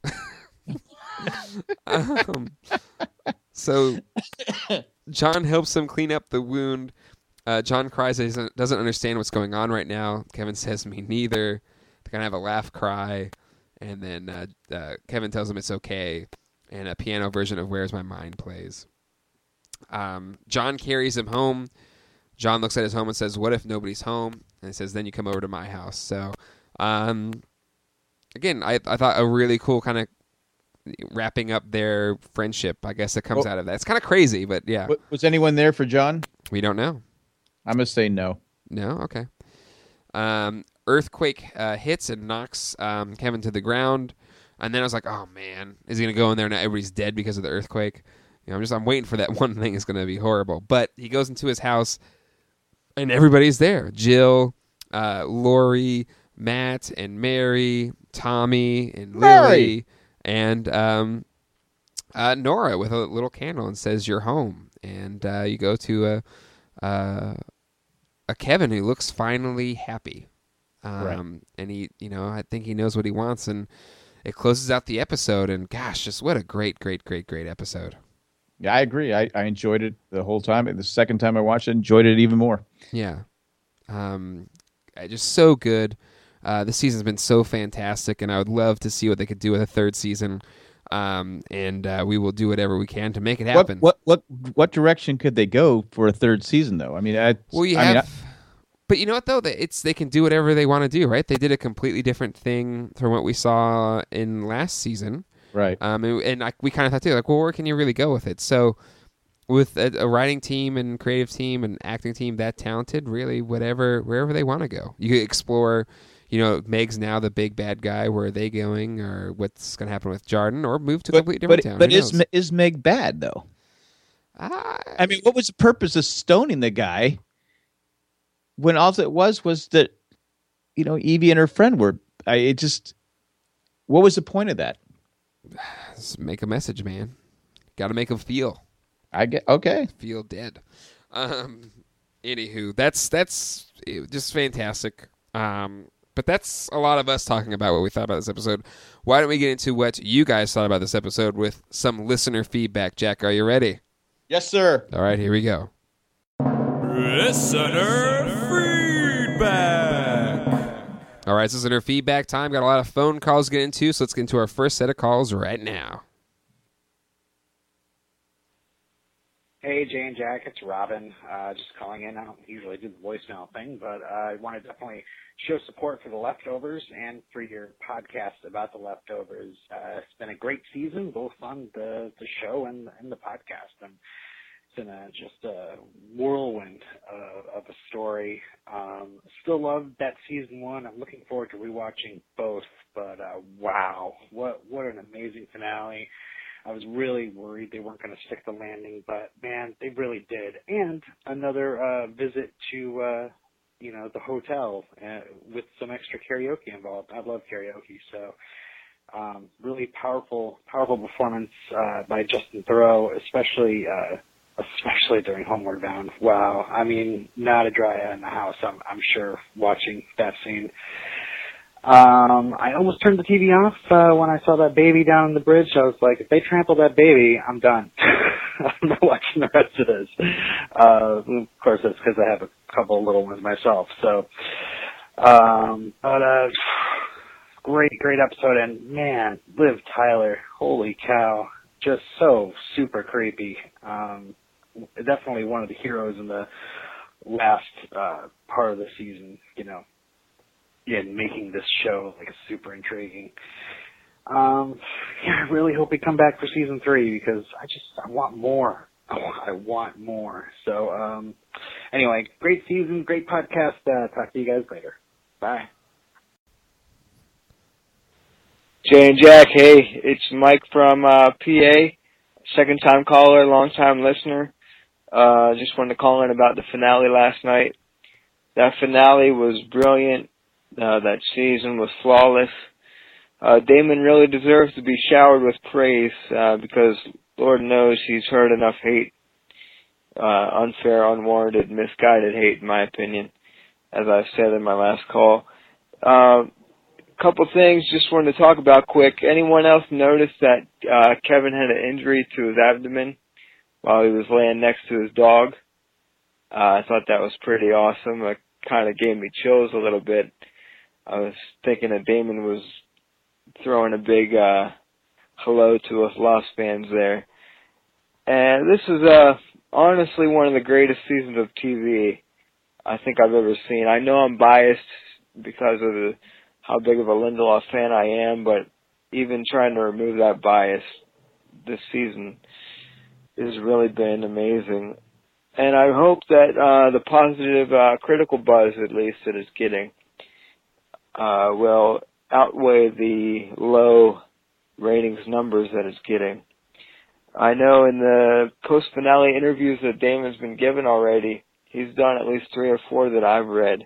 So John helps him clean up the wound. John cries that he doesn't understand what's going on right now. Kevin says, me neither. They kind of have a laugh cry, and then Kevin tells him it's okay. And a piano version of Where's My Mind plays. John carries him home. John looks at his home and says, what if nobody's home? And he says, then you come over to my house. So, again, I thought a really cool kind of wrapping up their friendship, I guess, that comes out of that. It's kind of crazy, but yeah. Was anyone there for John? We don't know. I'm going to say no. No? Okay. Earthquake hits and knocks Kevin to the ground. And then I was like, oh, man, is he going to go in there and everybody's dead because of the earthquake? You know, I'm waiting for that one thing is going to be horrible. But he goes into his house, and everybody's there. Jill, Lori, Matt, and Mary, Tommy, and Lily, and Nora with a little candle and says, you're home. And you go to a Kevin who looks finally happy. Right. And he, I think he knows what he wants, and it closes out the episode, and gosh, just what a great episode. Yeah, I agree. I enjoyed it the whole time. The second time I watched it, enjoyed it even more. Yeah. Just so good. This season's been so fantastic, and I would love to see what they could do with a third season. And we will do whatever we can to make it happen. What direction could they go for a third season, though? I mean, But you know what, though? They can do whatever they want to do, right? They did a completely different thing from what we saw in last season. Right. We kind of thought, too, like, well, where can you really go with it? So with a writing team and creative team and acting team that talented, really, wherever they want to go. You could explore, Meg's now the big bad guy. Where are they going? Or what's going to happen with Jordan? Or move to a completely different town. But is Meg bad, though? I mean, what was the purpose of stoning the guy when all it was that, Evie and her friend were? What was the point of that? Just make a message, man. Got to make them feel. Okay. Feel dead. Anywho, that's just fantastic. But that's a lot of us talking about what we thought about this episode. Why don't we get into what you guys thought about this episode with some listener feedback? Jack, are you ready? Yes, sir. All right, here we go. Listener feedback. All right, listener feedback time. Got a lot of phone calls to get into, so let's get into our first set of calls right now. Hey, Jay and Jack, it's Robin. Just calling in. I don't usually do the voicemail thing, but I want to definitely show support for The Leftovers and for your podcast about The Leftovers. It's been a great season, both on the show and the podcast. And it's been just a whirlwind of a story. Still love that season one. I'm looking forward to rewatching both, but wow, what an amazing finale. I was really worried they weren't going to stick the landing, but man, they really did. And another visit to, the hotel with some extra karaoke involved. I love karaoke, so really powerful performance by Justin Theroux, especially during Homeward Bound. Wow, I mean, not a dry eye in the house. I'm sure watching that scene. I almost turned the TV off when I saw that baby down on the bridge. I was like, if they trample that baby, I'm done. I'm not watching the rest of this. Of course, that's because I have a couple of little ones myself. So, great episode. And man, Liv Tyler, holy cow, just so super creepy. Definitely one of the heroes in the last part of the season, in making this show like super intriguing. I really hope we come back for season 3 because I want more. I want more. So anyway, great season, great podcast. Talk to you guys later. Bye. Jay and Jack, hey, it's Mike from PA, second-time caller, long-time listener. Just wanted to call in about the finale last night. That finale was brilliant. That season was flawless. Damon really deserves to be showered with praise because Lord knows he's heard enough hate, unfair, unwarranted, misguided hate, in my opinion, as I've said in my last call. Couple things just wanted to talk about quick. Anyone else notice that Kevin had an injury to his abdomen while he was laying next to his dog? I thought that was pretty awesome. It kind of gave me chills a little bit. I was thinking that Damon was throwing a big hello to us Lost fans there. And this is honestly one of the greatest seasons of TV I think I've ever seen. I know I'm biased because of how big of a Lindelof fan I am, but even trying to remove that bias, this season has really been amazing. And I hope that the positive critical buzz, at least, that it's getting will outweigh the low ratings numbers that it's getting. I know in the post-finale interviews that Damon's been given already, he's done at least 3 or 4 that I've read.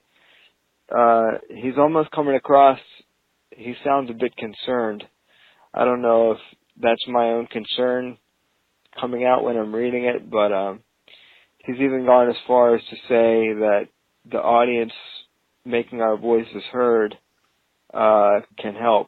He's almost coming across, he sounds a bit concerned. I don't know if that's my own concern coming out when I'm reading it, but he's even gone as far as to say that the audience making our voices heard can help.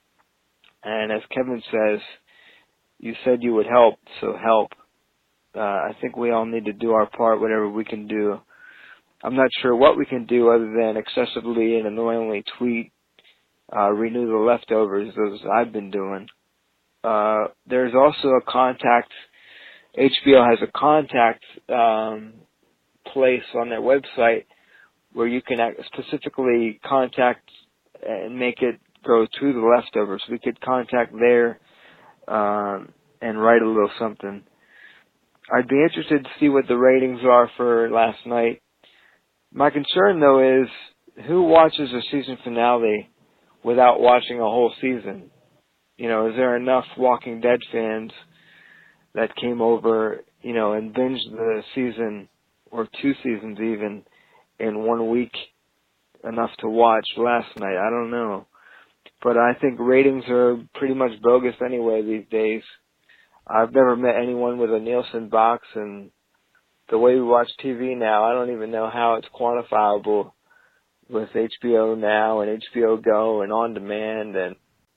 And as Kevin says, you said you would help, so help. I think we all need to do our part, whatever we can do. I'm not sure what we can do other than excessively and annoyingly tweet, renew the leftovers, as I've been doing. There's also a contact, HBO has a contact place on their website where you can specifically contact and make it go to the leftovers. We could contact there and write a little something. I'd be interested to see what the ratings are for last night. My concern, though, is who watches a season finale without watching a whole season? You know, is there enough Walking Dead fans that came over, you know, and binged the season or 2 seasons even in 1 week enough to watch last night? I don't know. But I think ratings are pretty much bogus anyway these days. I've never met anyone with a Nielsen box, and the way we watch TV now, I don't even know how it's quantifiable with HBO Now and HBO Go and On Demand. And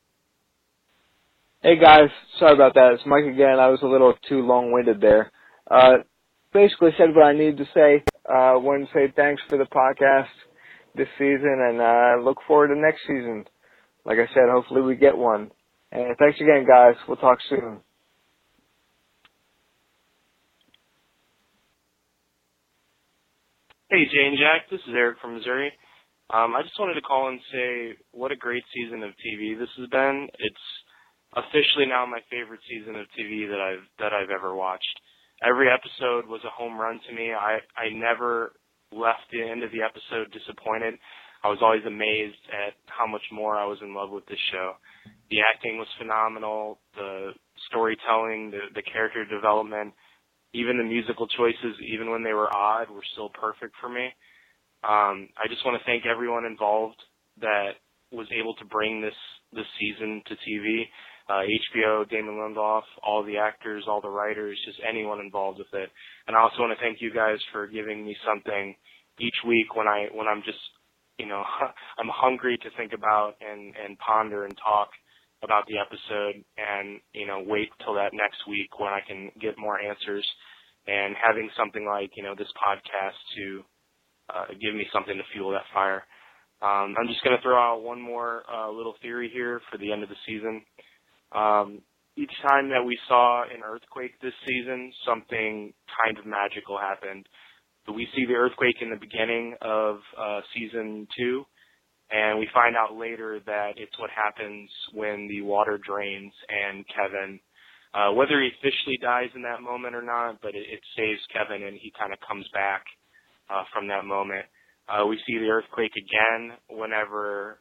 hey guys, sorry about that. It's Mike again. I was a little too long-winded there. Basically said what I needed to say. Wanted to say thanks for the podcast this season, and look forward to next season. Like I said, hopefully we get one. And thanks again, guys. We'll talk soon. Hey, Jay and Jack, this is Eric from Missouri. I just wanted to call and say what a great season of TV this has been. It's officially now my favorite season of TV that I've ever watched. Every episode was a home run to me. I never left the end of the episode disappointed. I was always amazed at how much more I was in love with this show. The acting was phenomenal, the storytelling, the character development, even the musical choices, even when they were odd, were still perfect for me. I just want to thank everyone involved that was able to bring this season to TV. HBO, Damon Lindelof, all the actors, all the writers, just anyone involved with it. And I also want to thank you guys for giving me something each week when I'm just, you know, I'm hungry to think about and ponder and talk about the episode, and, you know, wait till that next week when I can get more answers, and having something like, you know, this podcast to give me something to fuel that fire. I'm just going to throw out one more little theory here for the end of the season. Each time that we saw an earthquake this season, something kind of magical happened. So we see the earthquake in the beginning of season 2, and we find out later that it's what happens when the water drains and Kevin, whether he officially dies in that moment or not, but it saves Kevin and he kind of comes back from that moment. We see the earthquake again whenever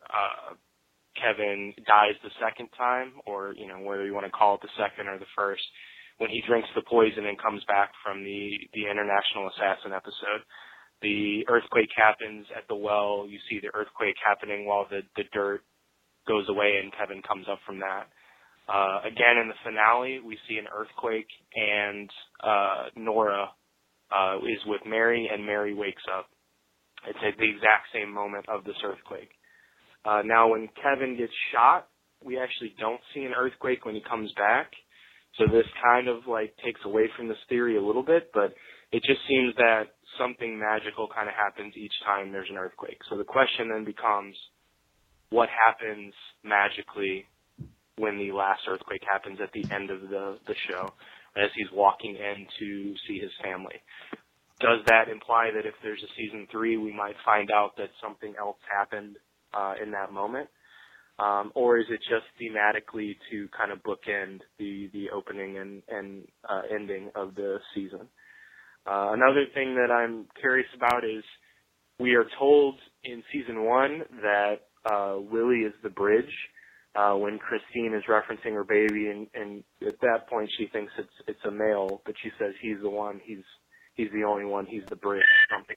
Kevin dies the second time, or, you know, whether you want to call it the second or the first, when he drinks the poison and comes back from the International Assassin episode. The earthquake happens at the well. You see the earthquake happening while the dirt goes away and Kevin comes up from that. Again, in the finale, we see an earthquake, and Nora is with Mary, and Mary wakes up. It's at the exact same moment of this earthquake. Now, when Kevin gets shot, we actually don't see an earthquake when he comes back. So this kind of like takes away from this theory a little bit, but it just seems that something magical kind of happens each time there's an earthquake. So the question then becomes, what happens magically when the last earthquake happens at the end of the show, as he's walking in to see his family? Does that imply that if there's a season 3, we might find out that something else happened in that moment? Or is it just thematically to kind of bookend the opening and ending of the season? Another thing that I'm curious about is we are told in season 1 that Lily is the bridge when Christine is referencing her baby, and at that point she thinks it's a male, but she says he's the one, he's the only one, he's the bridge or something.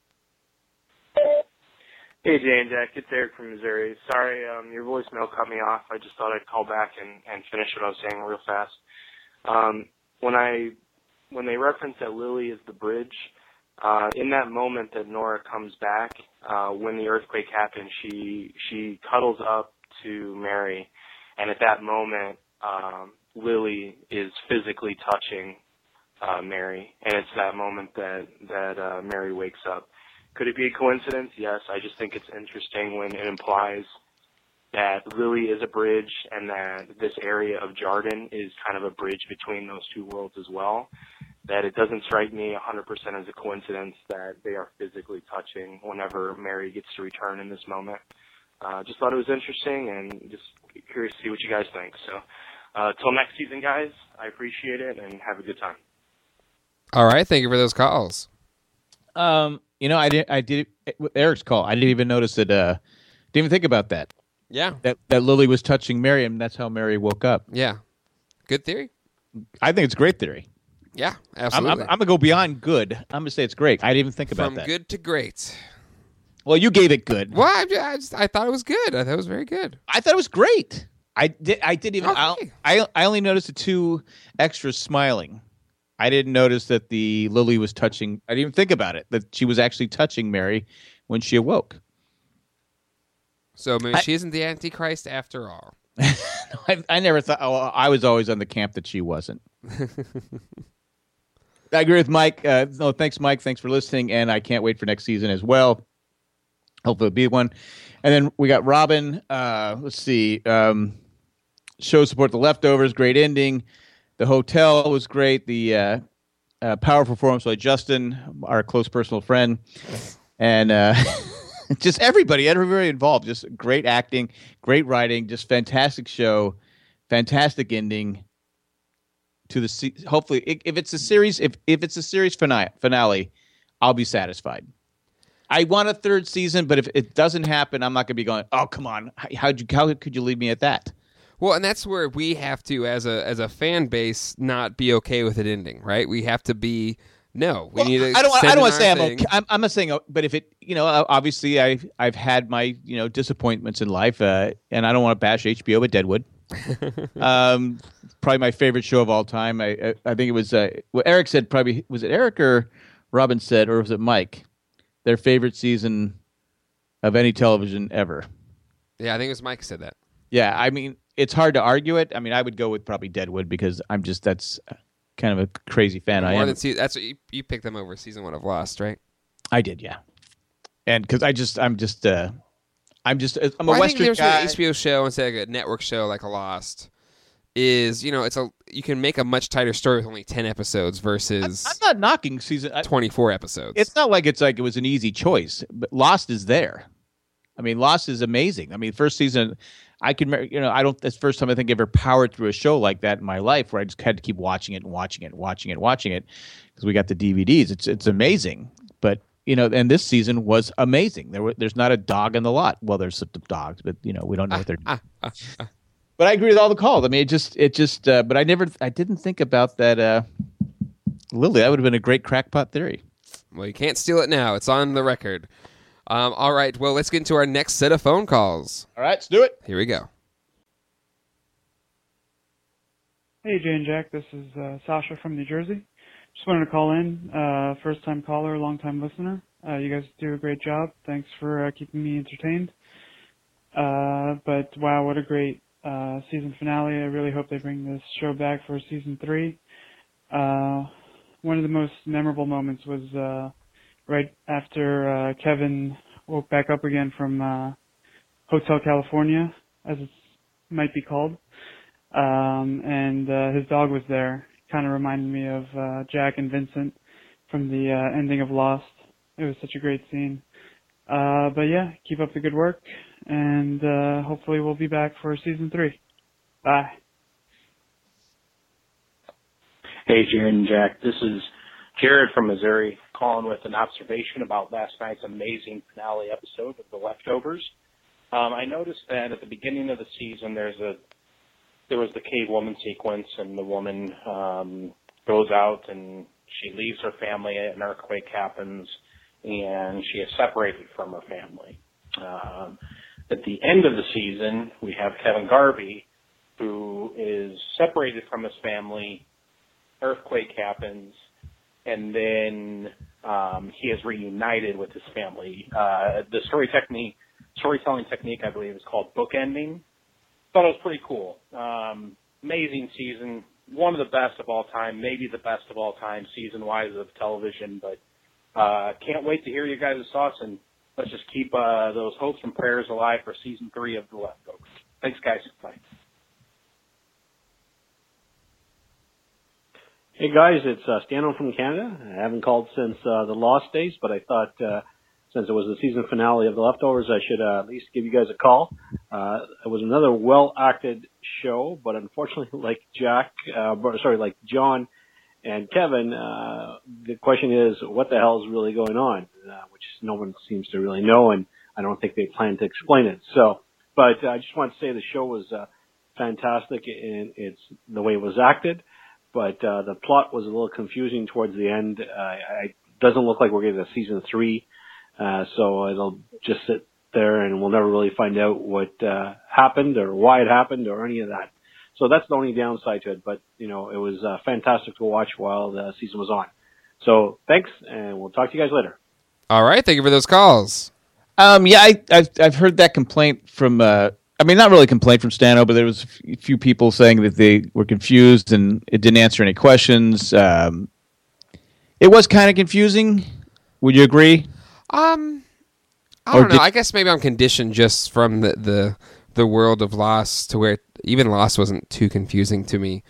Hey, Jay and Jack, it's Eric from Missouri. Sorry, your voicemail cut me off. I just thought I'd call back and finish what I was saying real fast. When they reference that Lily is the bridge, in that moment that Nora comes back, when the earthquake happens, she cuddles up to Mary, and at that moment, Lily is physically touching Mary, and it's that moment that Mary wakes up. Could it be a coincidence? Yes. I just think it's interesting when it implies that Lily is a bridge and that this area of Jarden is kind of a bridge between those two worlds as well. that it doesn't strike me 100% as a coincidence that they are physically touching whenever Mary gets to return in this moment. Just thought it was interesting and just curious to see what you guys think. So till next season, guys, I appreciate it and have a good time. All right. Thank you for those calls. I did with Eric's call. I didn't even notice it. Didn't even think about that. Yeah. That Lily was touching Mary, and that's how Mary woke up. Yeah. Good theory. I think it's a great theory. Yeah, absolutely. I'm going to go beyond good. I'm going to say it's great. I didn't even think about that. From good to great. Well, you gave it good. Well, I thought it was good. I thought it was very good. I thought it was great. I didn't even. Okay. I only noticed the two extras smiling. I didn't notice that the Lily was touching. I didn't even think about it, that she was actually touching Mary when she awoke. So maybe she isn't the Antichrist after all. I never thought. Oh, I was always on the camp that she wasn't. I agree with Mike. No, thanks, Mike. Thanks for listening, and I can't wait for next season as well. Hopefully, it'll be one. And then we got Robin. Let's see. Show support the leftovers. Great ending. The hotel was great. The powerful performance by Justin, our close personal friend, and just everybody involved. Just great acting, great writing, just fantastic show, fantastic ending. To the hopefully, if it's a series, if it's a series finale, I'll be satisfied. I want a third season, but if it doesn't happen, I'm not going to be going, oh, come on, how could you leave me at that? Well, and that's where we have to, as a fan base, not be okay with it ending, right? We have to be need to. I don't want to say I'm okay. I'm not saying, but if it, obviously I've had my disappointments in life, and I don't want to bash HBO, but Deadwood. Probably my favorite show of all time. I think it was what Eric said. Probably was it Eric or Robin said, or was it Mike? Their favorite season of any television ever. Yeah, I think it was Mike who said that. Yeah, I mean it's hard to argue it. I mean I would go with probably Deadwood because that's kind of a crazy fan. I am. That's what you picked them over season 1 of Lost, right? I did, yeah. And because I'm a Western I think there's guy. An HBO show instead of like a network show like a Lost is you can make a much tighter story with only 10 episodes versus I'm not knocking season 24 episodes. It's not like it was an easy choice, but Lost is there. I mean, Lost is amazing. I mean, first season, I can that's the first time I think I ever powered through a show like that in my life where I just had to keep watching it because we got the DVDs. It's amazing, but. And this season was amazing. There's not a dog in the lot. Well, there's some dogs, but we don't know what they're doing. But I agree with all the calls. I mean, it just. But I didn't think about that. Lily, that would have been a great crackpot theory. Well, you can't steal it now. It's on the record. All right. Well, let's get into our next set of phone calls. All right, let's do it. Here we go. Hey, Jay and Jack. This is Sasha from New Jersey. Just wanted to call in, first-time caller, long-time listener. You guys do a great job. Thanks for keeping me entertained. But wow, what a great season finale. I really hope they bring this show back for season 3. One of the most memorable moments was right after Kevin woke back up again from Hotel California, as it might be called, and his dog was there. Kind of reminded me of Jack and Vincent from the ending of Lost. It was such a great scene. But yeah, keep up the good work, and hopefully we'll be back for season 3. Bye. Hey, Jared and Jack. This is Jared from Missouri calling with an observation about last night's amazing finale episode of The Leftovers. I noticed that at the beginning of the season there was the cave woman sequence, and the woman goes out and she leaves her family, an earthquake happens, and she is separated from her family. At the end of the season, we have Kevin Garvey, who is separated from his family, earthquake happens, and then he is reunited with his family. The storytelling technique, I believe, is called bookending. Thought it was pretty cool. Amazing season. One of the best of all time, maybe the best of all time season-wise of television. But can't wait to hear you guys' thoughts, and let's just keep those hopes and prayers alive for season 3 of The Leftovers. Thanks, guys. Bye. Hey guys, it's Stano from Canada. I haven't called since the Lost days, but I thought since it was the season finale of The Leftovers, I should at least give you guys a call. It was another well-acted show, but unfortunately, like John and Kevin, the question is, what the hell is really going on? Which no one seems to really know, and I don't think they plan to explain it. But I just want to say the show was fantastic in the way it was acted. But the plot was a little confusing towards the end. It doesn't look like we're getting a season 3, so it'll just sit there, and we'll never really find out what happened or why it happened or any of that. So that's the only downside to it. But it was fantastic to watch while the season was on. So thanks, and we'll talk to you guys later. All right, thank you for those calls. I've heard that complaint from. Not really a complaint from Stano, but there was a few people saying that they were confused and it didn't answer any questions. It was kind of confusing. Would you agree? I don't know. I guess maybe I'm conditioned just from the world of Lost to where even Lost wasn't too confusing to me.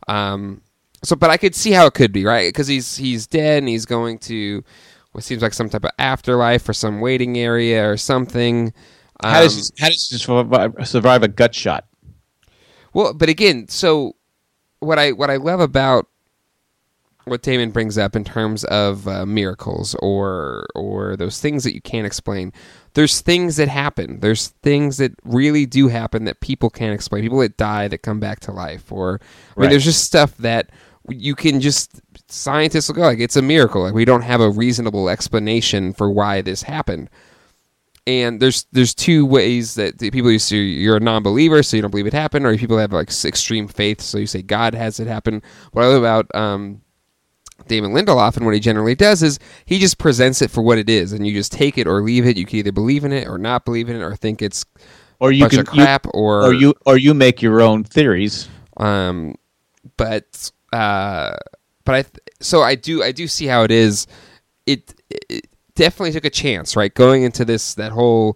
But I could see how it could be, right? Because he's dead and he's going to what seems like some type of afterlife or some waiting area or something. How does he survive a gut shot? Well, but again, so what I love about what Damon brings up in terms of miracles or those things that you can't explain, there's things that happen. There's things that really do happen that people can't explain. People that die that come back to life, there's just stuff that you can just scientists will go like it's a miracle. Like we don't have a reasonable explanation for why this happened. And there's two ways that the people used to, you're a non-believer, so you don't believe it happened, or people have like extreme faith, so you say God has it happen. What I love about Damon Lindelof and what he generally does is he just presents it for what it is, and you just take it or leave it. You can either believe in it or not believe in it, or think it's a bunch of crap, or you make your own theories. I do see how it is. It definitely took a chance, right? Going into that whole,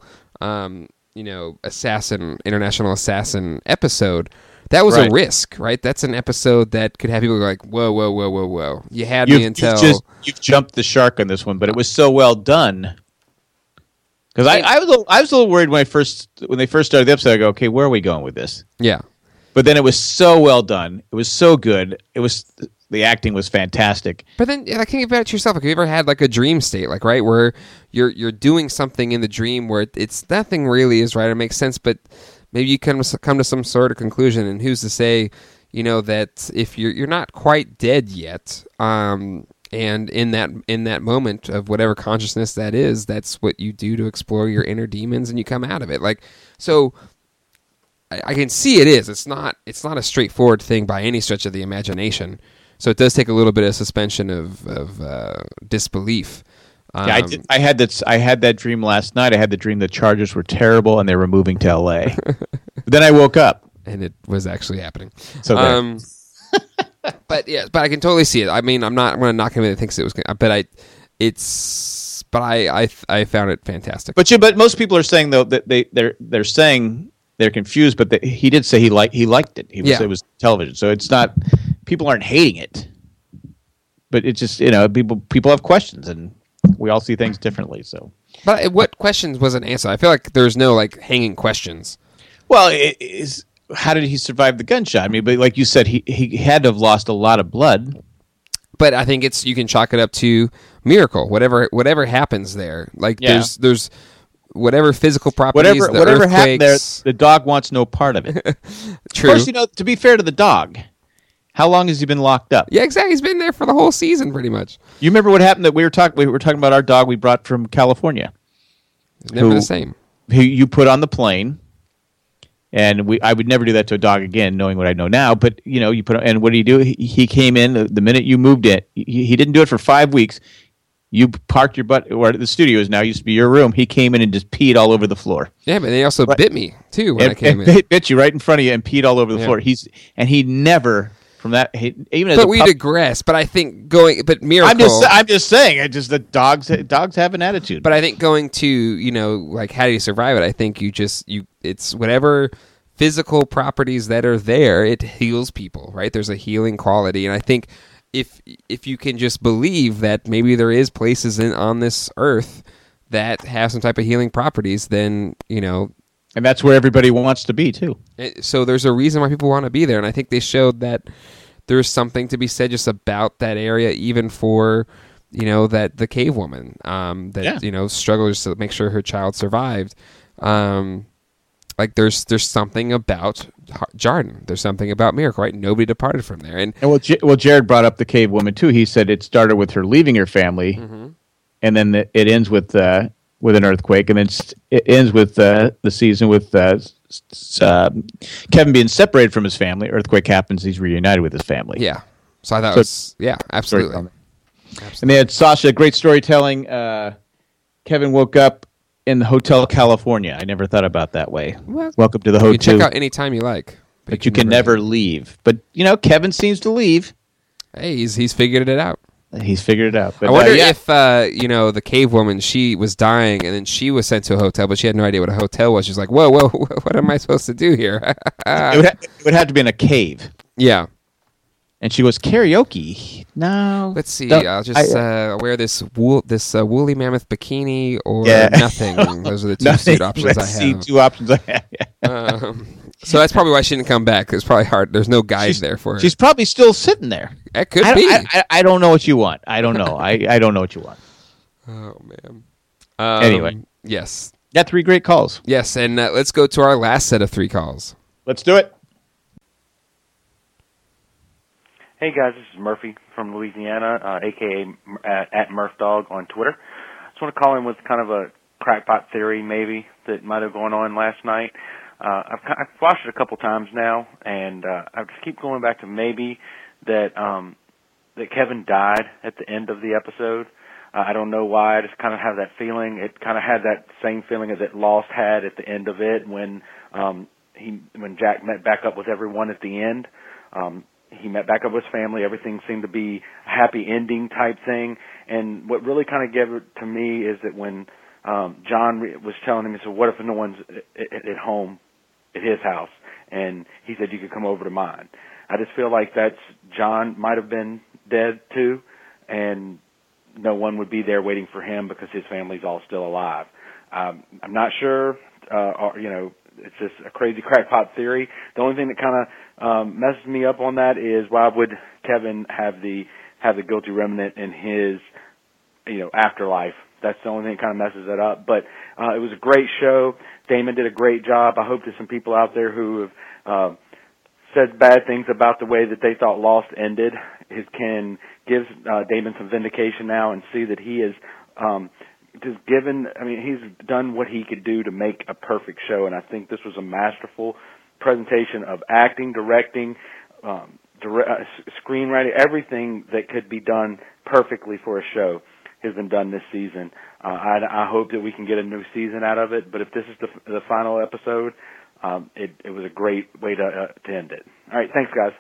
international assassin episode, that was a risk, right? That's an episode that could have people go like, whoa. You had me until... You've jumped the shark on this one, but it was so well done. Because I was a little worried when they first started the episode. I go, okay, where are we going with this? Yeah. But then it was so well done. It was so good. The acting was fantastic. But then, I can you about it yourself? Like, have you ever had like a dream state, like right where you're doing something in the dream where it's nothing really is right? It makes sense, but maybe you come to some sort of conclusion. And who's to say, that if you're not quite dead yet, and in that moment of whatever consciousness that is, that's what you do to explore your inner demons, and you come out of it. Like so. I can see it is. It's not a straightforward thing by any stretch of the imagination. So it does take a little bit of suspension of disbelief. I had that dream last night. I had the dream the Chargers were terrible and they were moving to LA. Then I woke up and it was actually happening. So but I can totally see it. I mean, I'm going to knock anybody that thinks it was, but I found it fantastic. But most people are saying though that they're saying they're confused, but he did say he liked it. It was television, so it's not. People aren't hating it, but it's just people have questions, and we all see things differently. So, but what questions wasn't answered? I feel like there's no like hanging questions. Well, it is how did he survive the gunshot? I mean, but like you said, he had to have lost a lot of blood. But I think you can chalk it up to miracle. Whatever happens there, like there's whatever physical properties, whatever happened there, the dog wants no part of it. True. Of course, to be fair to the dog, how long has he been locked up? Yeah, exactly. He's been there for the whole season, pretty much. You remember what happened? That we were talking about our dog we brought from California. Never the same. Who you put on the plane, and I would never do that to a dog again, knowing what I know now. But you put, and what do you do? He came in the minute you moved it. He didn't do it for 5 weeks. You parked your butt where the studio is now. Used to be your room. He came in and just peed all over the floor. Yeah, but they also bit me too when I came in. Bit you right in front of you and peed all over the floor. He never from that even as. But we digress. But I think miracle. I'm just saying. The dogs have an attitude. But I think going to like how do you survive it? I think it's whatever physical properties that are there. It heals people, right? There's a healing quality, and I think. if you can just believe that maybe there is places on this earth that have some type of healing properties, then, you know. And that's where everybody wants to be, too. So there's a reason why people want to be there. And I think they showed that there's something to be said just about that area, even for, you know, that the cave woman you know, struggles to make sure her child survived. Like there's something about Jarden. There's something about Miracle, right? Nobody departed from there. And Jared brought up the cave woman too. He said it started with her leaving her family, and then it ends with an earthquake, and then it ends with the season with Kevin being separated from his family. Earthquake happens. He's reunited with his family. Yeah. So I thought absolutely. And they had Sasha, great storytelling. Kevin woke up in the Hotel California. I never thought about that way. Well, welcome to the hotel. You can check out anytime you like. But you can never leave. But, you know, Kevin seems to leave. Hey, he's figured it out. He's figured it out. But, I wonder if, you know, the cave woman, she was dying, and then she was sent to a hotel, but she had no idea what a hotel was. She's like, whoa, what am I supposed to do here? it would have to be in a cave. Yeah. And she goes, karaoke? No. Let's see. I'll just wear this woolly mammoth bikini or nothing. Those are the two suit options I have. Two options I have. Yeah. So that's probably why she didn't come back. It's probably hard. There's no guide there for her. She's probably still sitting there. It could be. I don't know what you want. I don't know. I don't know what you want. Oh, man. Anyway. Yes. Got 3 great calls. Yes, and let's go to our last set of 3 calls. Let's do it. Hey guys, this is Murphy from Louisiana, aka at MurphDog on Twitter. Just want to call in with kind of a crackpot theory maybe that might have gone on last night. I've watched it a couple times now, and I just keep going back to maybe that that Kevin died at the end of the episode. I don't know why. I just kind of have that feeling. It kind of had that same feeling as that Lost had at the end of it when Jack met back up with everyone at the end. He met back up with his family. Everything seemed to be a happy ending type thing. And what really kind of gave it to me is that when John was telling him, he said, what if no one's at home at his house? And he said, you could come over to mine. I just feel like John might have been dead too, and no one would be there waiting for him because his family's all still alive. I'm not sure, it's just a crazy crackpot theory. The only thing that kind of messes me up on that is why would Kevin have the guilty remnant in his afterlife? That's the only thing that kind of messes it up. But it was a great show. Damon did a great job. I hope there's some people out there who have said bad things about the way that they thought Lost ended can give Damon some vindication now and see that he is he's done what he could do to make a perfect show, and I think this was a masterful presentation of acting, directing, screenwriting, everything that could be done perfectly for a show has been done this season. I hope that we can get a new season out of it, but if this is the final episode, it was a great way to end it. All right, thanks, guys.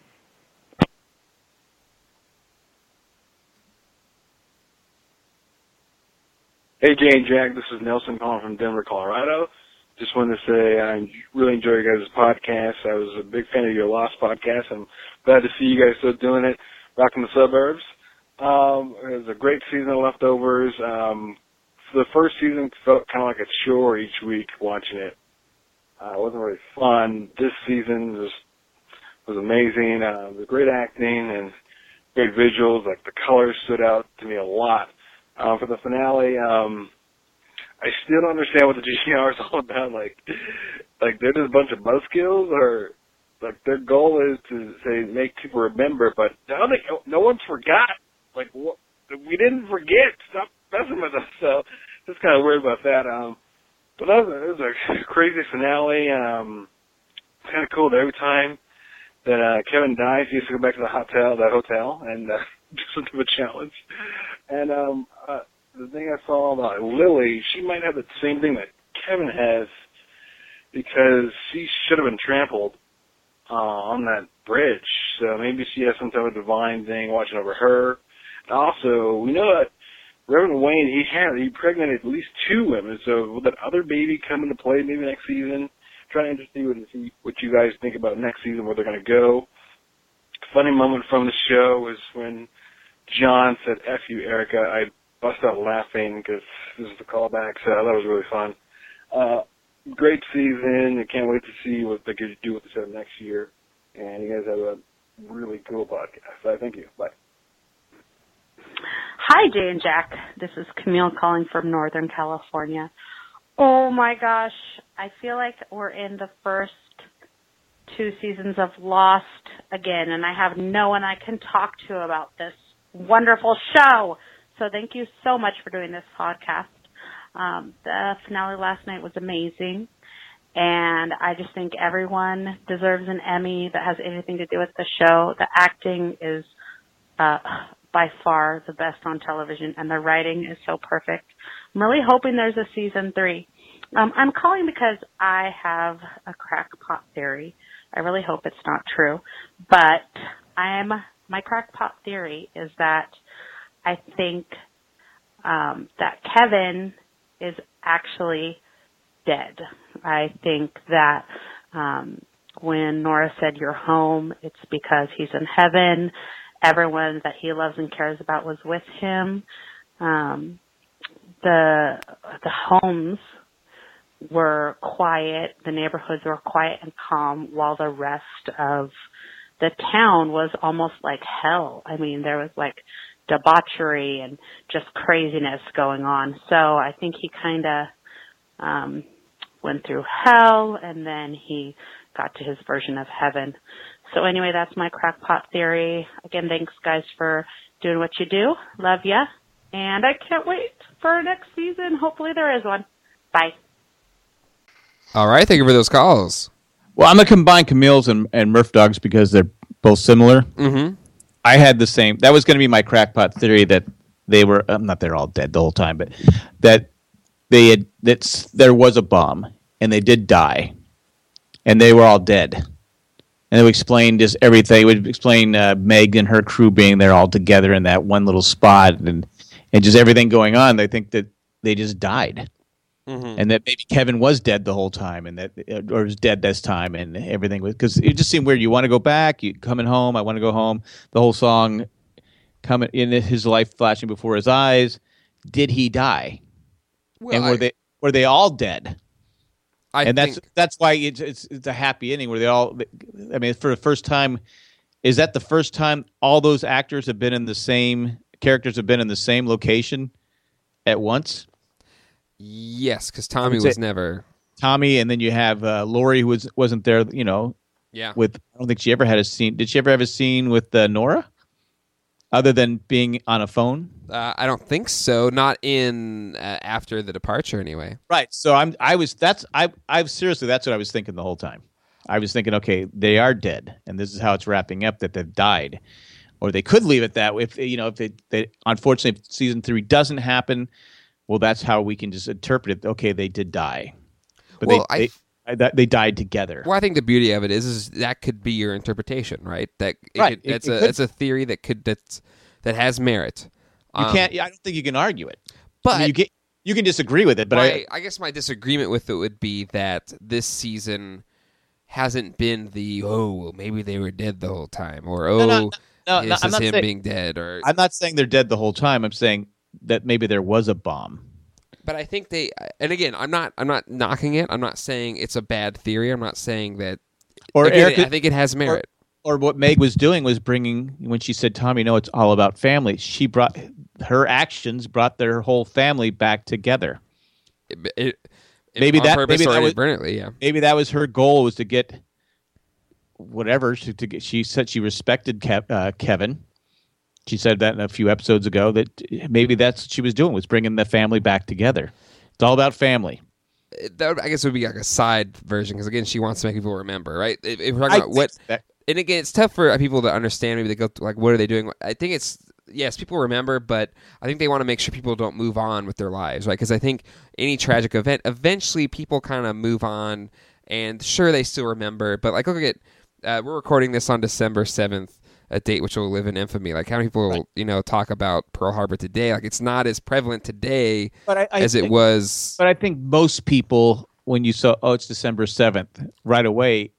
Hey, Jay and Jack, this is Nelson calling from Denver, Colorado. Just wanted to say I really enjoy your guys' podcast. I was a big fan of your Lost podcast. I'm glad to see you guys still doing it, rocking the suburbs. It was a great season of Leftovers. For the first season, felt kind of like a chore each week watching it. It wasn't really fun. This season was amazing. The great acting and great visuals. Like the colors stood out to me a lot. For the finale, I still don't understand what the GR is all about. Like they're just a bunch of buzzkills, or like their goal is to say make people remember. But no one's forgot. Like what, we didn't forget. Stop messing with us. So just kind of weird about that. But it was a crazy finale. Kind of cool that every time that Kevin dies, he has to go back to that hotel, and just do a challenge. And the thing I saw about Lily, she might have the same thing that Kevin has, because she should have been trampled on that bridge. So maybe she has some type of divine thing watching over her. And also, we know that Reverend Wayne, he impregnated at least 2 women. So will that other baby come into play maybe next season? Trying to see what you guys think about next season, where they're going to go. funny moment from the show was when John said, "F you, Erica." I bust out laughing because this is the callback, so that was really fun. Great season. I can't wait to see what they could do with the show next year. And you guys have a really cool podcast. So thank you. Bye. Hi, Jay and Jack. This is Camille calling from Northern California. Oh my gosh, I feel like we're in the first 2 seasons of Lost again, and I have no one I can talk to about this wonderful show. So thank you so much for doing this podcast. The finale last night was amazing, and I just think everyone deserves an Emmy that has anything to do with the show. The acting is by far the best on television, and the writing is so perfect. I'm really hoping there's a season 3. I'm calling because I have a crackpot theory. I really hope it's not true, but my crackpot theory is that I think that Kevin is actually dead. I think that when Nora said you're home, it's because he's in heaven. Everyone that he loves and cares about was with him. The homes were quiet, the neighborhoods were quiet and calm, while the rest of the town was almost like hell. I mean, there was like debauchery and just craziness going on. So I think he kind of went through hell, and then he got to his version of heaven. So anyway, that's my crackpot theory. Again, thanks guys for doing what you do. Love ya. And I can't wait for next season. Hopefully there is one. Bye. All right, thank you for those calls. Well, I'm going to combine Camille's and Murph Dogs because they're both similar. Mm-hmm. I had the same. That was going to be my crackpot theory, that they were not they're all dead the whole time, but that there was a bomb and they did die, and they were all dead. And it would explain just everything. It would explain Meg and her crew being there all together in that one little spot, and just everything going on. They think that they just died. Mm-hmm. And that maybe Kevin was dead the whole time, and that or was dead this time, and everything was, because it just seemed weird. You want to go back? You coming home? I want to go home. The whole song coming in, his life flashing before his eyes. Did he die? Well, and were they all dead? That's why it's a happy ending where they all. I mean, for the first time, is that the first time all those actors have been in the same characters have been in the same location at once? Yes, because Tommy was never Tommy, and then you have Lori, who wasn't there. You know, yeah. With I don't think she ever had a scene. Did she ever have a scene with Nora, other than being on a phone? I don't think so. Not in after the departure, anyway. Right. So seriously, that's what I was thinking the whole time. I was thinking, okay, they are dead, and this is how it's wrapping up, that they've died, or they could leave it that way. If they unfortunately, if season 3 doesn't happen. Well, that's how we can just interpret it. Okay, they did die, but they died together. Well, I think the beauty of it is that could be your interpretation, right? It's a theory that has merit. You can't. I don't think you can argue it. But I mean, you can disagree with it. But I guess my disagreement with it would be that this season hasn't been maybe they were dead the whole time, or this is him being dead. Or I'm not saying they're dead the whole time. I'm saying that maybe there was a bomb. But I think and again, I'm not knocking it. I'm not saying it's a bad theory. I'm not saying that. Or again, Erica, I think it has merit. Or what Meg was doing was bringing, when she said, "Tommy, no, it's all about family." She brought her actions brought their whole family back together. Maybe that was her goal, was to get whatever she said. She respected Kevin. She said that in a few episodes ago, that maybe that's what she was doing, was bringing the family back together. It's all about family. That, I guess, would be like a side version, because again, she wants to make people remember, right? If we're talking about and again, it's tough for people to understand. Maybe they go like, "What are they doing?" I think yes, people remember, but I think they want to make sure people don't move on with their lives, right? Because I think any tragic event, eventually people kind of move on, and sure, they still remember. But like, look at we're recording this on December 7th. A date which will live in infamy. Like, how many people, talk about Pearl Harbor today? Like, it's not as prevalent today as it was. But I think most people, when you saw, it's December 7th, right away,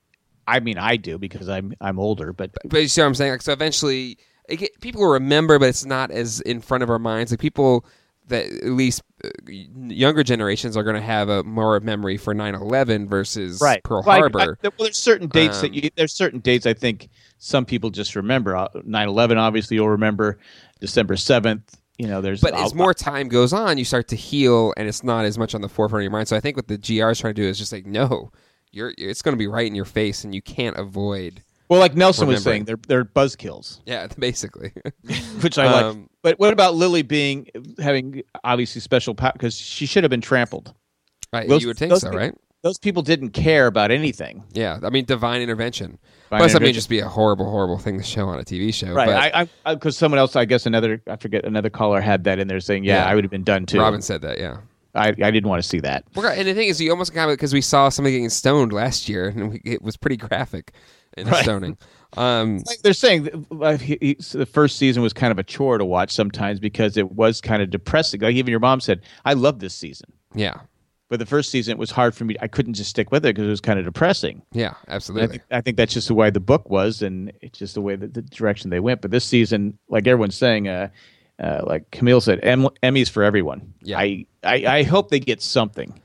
I mean, I do because I'm older, but you see what I'm saying? Like, so eventually, people will remember, but it's not as in front of our minds. Like people that at least younger generations are going to have a more memory for 9/11 versus Pearl Harbor. Well, there's certain dates there's certain dates I think some people just remember. 9/11, obviously, you'll remember. December 7th. But as more time goes on, you start to heal, and it's not as much on the forefront of your mind. So I think what the GR is trying to do is just like, no, it's going to be right in your face, and you can't avoid. Well, like Nelson was saying, they're buzzkills. Yeah, basically. Which I like. But what about Lily having obviously special power because she should have been trampled? Right, you would think so, right? Those people didn't care about anything. Yeah, I mean, divine intervention. Plus, I mean, just be a horrible, horrible thing to show on a TV show. Right. Because someone else, I guess another caller had that in there saying, I would have been done too. Robin said that, yeah. I didn't want to see that. Well, and the thing is, you almost kind of, because we saw somebody getting stoned last year, and it was pretty graphic in the stoning. Like they're saying the first season was kind of a chore to watch sometimes because it was kind of depressing. Like even your mom said, I love this season. Yeah. But the first season, it was hard for me. I couldn't just stick with it because it was kind of depressing. Yeah, absolutely. I think that's just the way the book was, and it's just the way the direction they went. But this season, like everyone's saying, like Camille said, Emmys for everyone. Yeah. I hope they get something.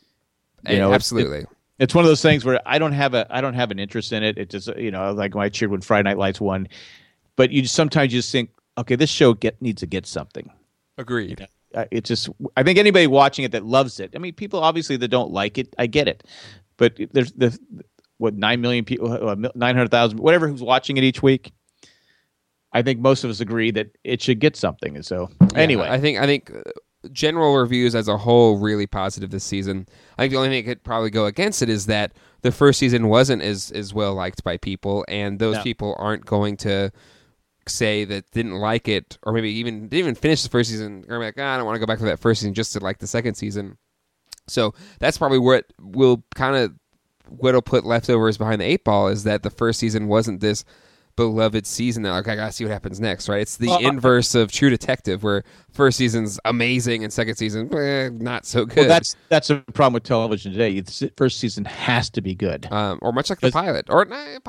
Absolutely. It's one of those things where I don't have an interest in it. It just like when I cheered when Friday Night Lights won. But sometimes you just think, okay, this show needs to get something. Agreed. I think anybody watching it that loves it. I mean, people obviously that don't like it, I get it. But there's 9 million people, 900,000, whatever who's watching it each week. I think most of us agree that it should get something. And so anyway, I think general reviews as a whole really positive this season. I think the only thing that could probably go against it is that the first season wasn't as well liked by people, and those people aren't going to say that didn't like it, or maybe didn't even finish the first season, or like, I don't want to go back to that first season just to like the second season. So that's probably what will what'll put Leftovers behind the 8 ball is that the first season wasn't this beloved season that like I gotta see what happens next, right? It's the inverse of True Detective, where first seas's amazing and second season not so good. Well, that's a problem with television today. The first season has to be good, or much like the pilot, or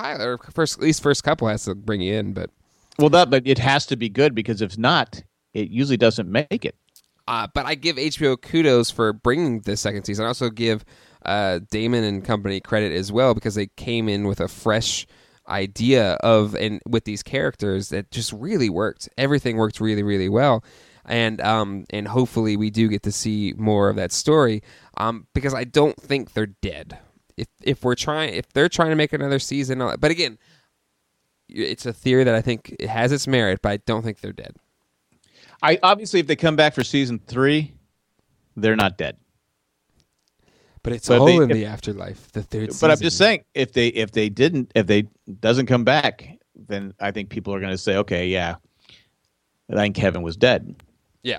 at least first couple has to bring you in, but. Well, but it has to be good because if not, it usually doesn't make it. But I give HBO kudos for bringing this second season. I also give Damon and company credit as well because they came in with a fresh idea and with these characters that just really worked. Everything worked really, really well, and hopefully we do get to see more of that story. Because I don't think they're dead. If they're trying to make another season, but again. It's a theory that I think it has its merit, but I don't think they're dead. Obviously, if they come back for season 3, they're not dead. But it's all in the afterlife, the third season. But I'm just saying, if they doesn't come back, then I think people are going to say, okay, yeah, I think Kevin was dead. Yeah.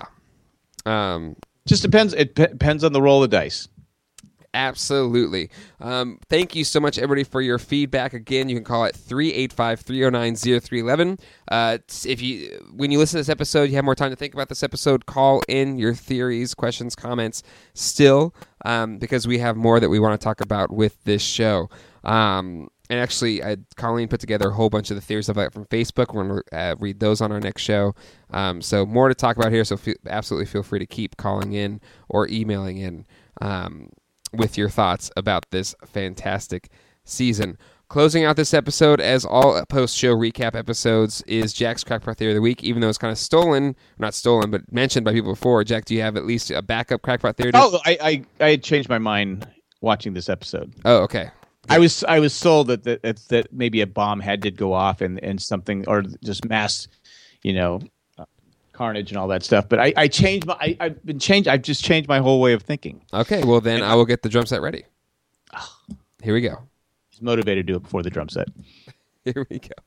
Just depends. It depends on the roll of the dice. Absolutely. Thank you so much, everybody, for your feedback. Again, you can call it 385-309-0311. When you listen to this episode, you have more time to think about this episode, call in your theories, questions, comments still, because we have more that we want to talk about with this show. And actually, Colleen put together a whole bunch of the theories from Facebook. We're going to read those on our next show. So more to talk about here, so absolutely feel free to keep calling in or emailing in with your thoughts about this fantastic season. Closing out this episode, as all post-show recap episodes, is Jack's Crackpot Theory of the Week, even though it's kind of not stolen, but mentioned by people before. Jack, do you have at least a backup Crackpot Theory? Oh, I had changed my mind watching this episode. Oh, okay. I was sold that maybe a bomb did go off and something, or just mass, carnage and all that stuff. But I've just changed my whole way of thinking. Okay, well then I will get the drum set ready. Here we go. He's motivated to do it before the drum set. Here we go.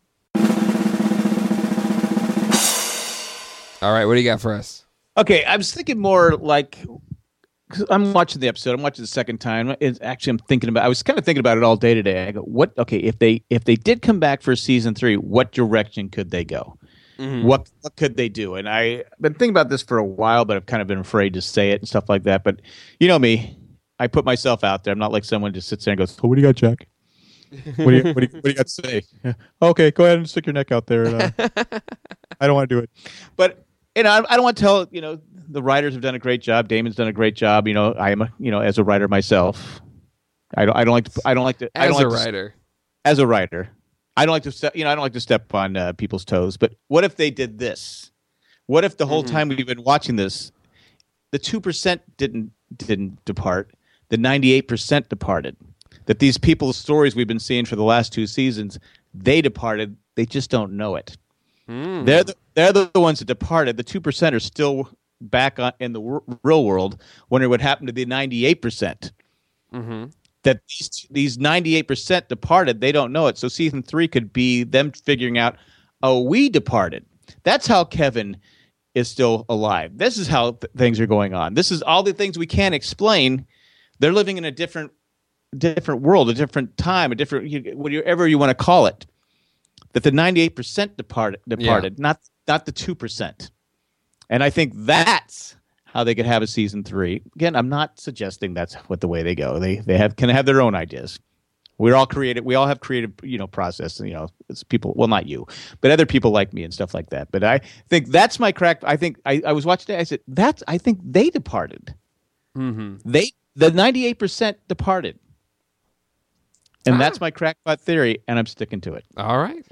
All right, what do you got for us? Okay, I was thinking more like, cause I'm watching the episode. I'm watching the second time. I was kind of thinking about it all day today. I go, if they did come back for season 3, what direction could they go? Mm-hmm. What could they do? And I've been thinking about this for a while, but I've kind of been afraid to say it and stuff like that. But you know me, I put myself out there. I'm not like someone just sits there and goes, "Oh, what do you got, Jack?" What do you got to say? Okay, go ahead and stick your neck out there. I don't want to do it. But I don't want to tell. The writers have done a great job. Damon's done a great job. I am as a writer myself. I don't like to. As a writer, I don't like to step. I don't like to step on people's toes. But what if they did this? What if the whole time we've been watching this, the 2% didn't depart, the 98% departed? That these people's stories we've been seeing for the last 2 seasons, they departed. They just don't know it. They're the ones that departed. The 2% are still back in the real world, wondering what happened to the 98%. That these 98% departed, they don't know it. So season 3 could be them figuring out, we departed. That's how Kevin is still alive. This is how things are going on. This is all the things we can't explain. They're living in a different world, a different time, a different whatever you want to call it. That the 98% departed, not the 2%. And I think that's how they could have a season 3. Again, I'm not suggesting that's the way they go. They can have their own ideas. We're all creative. We all have creative, process. It's people. Well, not you, but other people like me and stuff like that. But I think that's my crack. I think I was watching it. I said I think they departed. The 98% departed, and that's my crackpot theory, and I'm sticking to it. All right.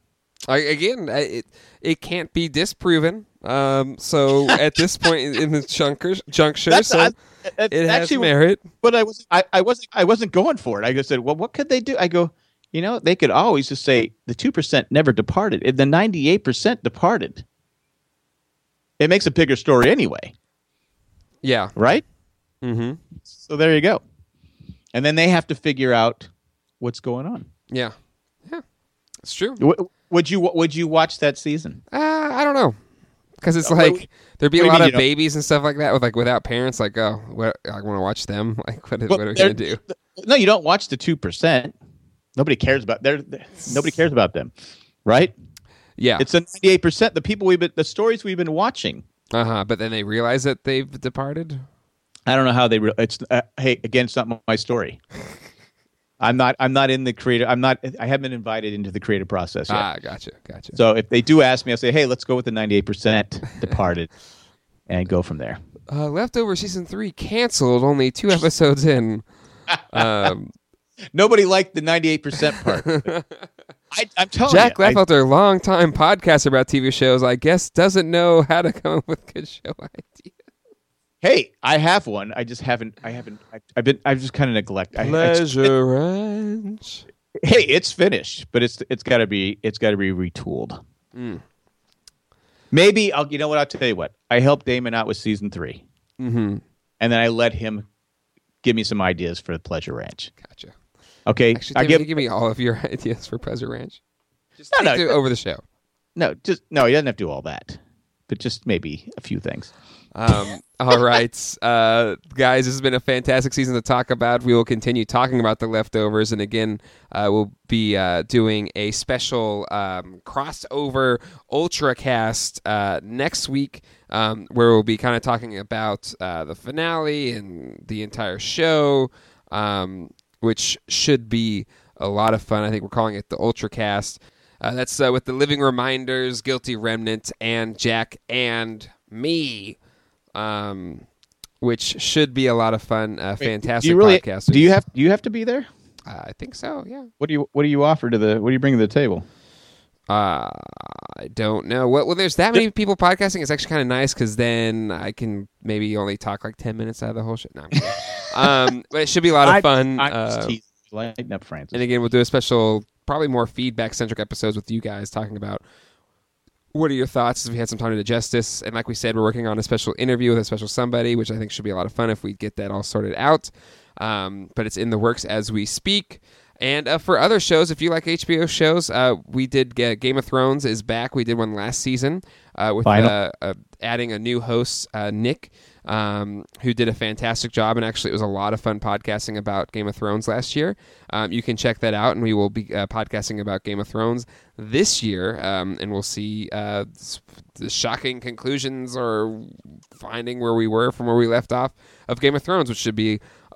It can't be disproven. So at this point in the juncture, it has merit. But I wasn't going for it. I just said, well, what could they do? I go, they could always just say the 2% never departed. The 98% departed. It makes a bigger story anyway. Yeah. Right? Mm-hmm. So there you go. And then they have to figure out what's going on. Yeah. Yeah. It's true. Would you watch that season? I don't know, because it's like there'd be a lot of babies and stuff like that without parents. Like, I want to watch them. Like, what are we gonna do? No, you don't watch the 2%. Nobody cares about nobody cares about them, right? Yeah, it's the 98%. The stories we've been watching. But then they realize that they've departed. I don't know how they. Hey, again, it's not my story. I'm not in the creative. I haven't been invited into the creative process yet. Gotcha. So if they do ask me, I'll say, hey, let's go with the 98% departed and go from there. Leftover season 3 canceled, only 2 episodes in. Nobody liked the 98% part. I'm telling you. Jack Leffelter, longtime podcaster about TV shows, I guess doesn't know how to come up with good show ideas. Hey, I have one. I just haven't. I've just kind of neglected. Pleasure Ranch. Hey, it's finished, but it's got to be retooled. Maybe I'll. You know what? I'll tell you what. I helped Damon out with season 3, and then I let him give me some ideas for Pleasure Ranch. Gotcha. Okay, Actually, give me all of your ideas for Pleasure Ranch. Just over the show. No, he doesn't have to do all that, but just maybe a few things. All right, guys, this has been a fantastic season to talk about. We will continue talking about The Leftovers, and again, we'll be doing a special crossover Ultracast next week, where we'll be kind of talking about the finale and the entire show, which should be a lot of fun. I think we're calling it the Ultracast. That's with the Living Reminders, Guilty Remnant, and Jack and me. Which should be a lot of fun. Fantastic podcasters. Do you have to be there? I think so. Yeah. What do you offer what do you bring to the table? I don't know. Well, there's that many people podcasting. It's actually kind of nice because then I can maybe only talk like 10 minutes out of the whole shit. No, I'm but it should be a lot of fun. Lighten up, Francis. And again, we'll do a special, probably more feedback-centric episodes with you guys talking about what are your thoughts if we had some time to digest this. And like we said, we're working on a special interview with a special somebody, which I think should be a lot of fun if we get that all sorted out. But it's in the works as we speak. And for other shows, if you like HBO shows, we did get Game of Thrones is back. We did one last season with adding a new host, Nick, who did a fantastic job. And actually, it was a lot of fun podcasting about Game of Thrones last year. You can check that out, and we will be podcasting about Game of Thrones this year. And we'll see the shocking conclusions or finding where we were from where we left off of Game of Thrones, which should be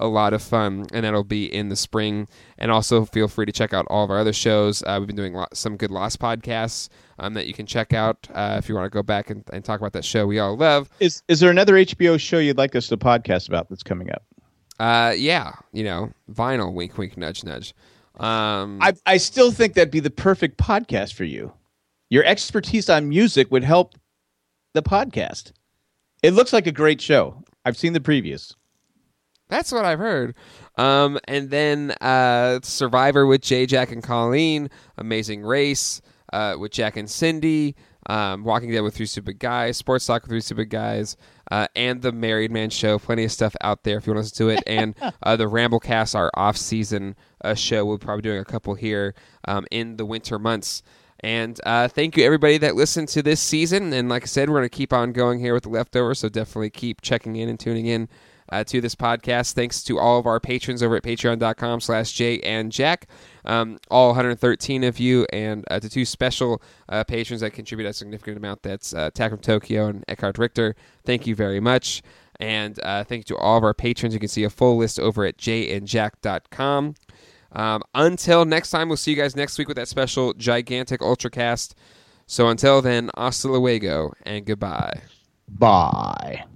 a lot of fun, and that'll be in the spring. And also feel free to check out all of our other shows. We've been doing some good Lost podcasts that you can check out if you want to go back and talk about that show we all love. Is there another HBO show you'd like us to podcast about that's coming up? Yeah, Vinyl, wink, wink, nudge, nudge. I still think that'd be the perfect podcast for you. Your expertise on music would help the podcast. It looks like a great show. I've seen the previews. That's what I've heard. And then Survivor with Jay, Jack, and Colleen. Amazing Race with Jack and Cindy. Walking Dead with Three Stupid Guys. Sports Talk with Three Stupid Guys. And the Married Man Show. Plenty of stuff out there if you want to listen to it. And the Ramblecast, our off-season show. We'll probably be doing a couple here in the winter months. And thank you, everybody that listened to this season. And like I said, we're going to keep on going here with The Leftovers, so definitely keep checking in and tuning in to this podcast. Thanks to all of our patrons over at patreon.com/JayandJack, all 113 of you, and to two special patrons that contribute a significant amount. That's Tack from Tokyo and Eckhart Richter. Thank you very much. And thank you to all of our patrons. You can see a full list over at jayandjack.com. Until next time, we'll see you guys next week with that special gigantic Ultracast. So until then, hasta luego and goodbye. Bye.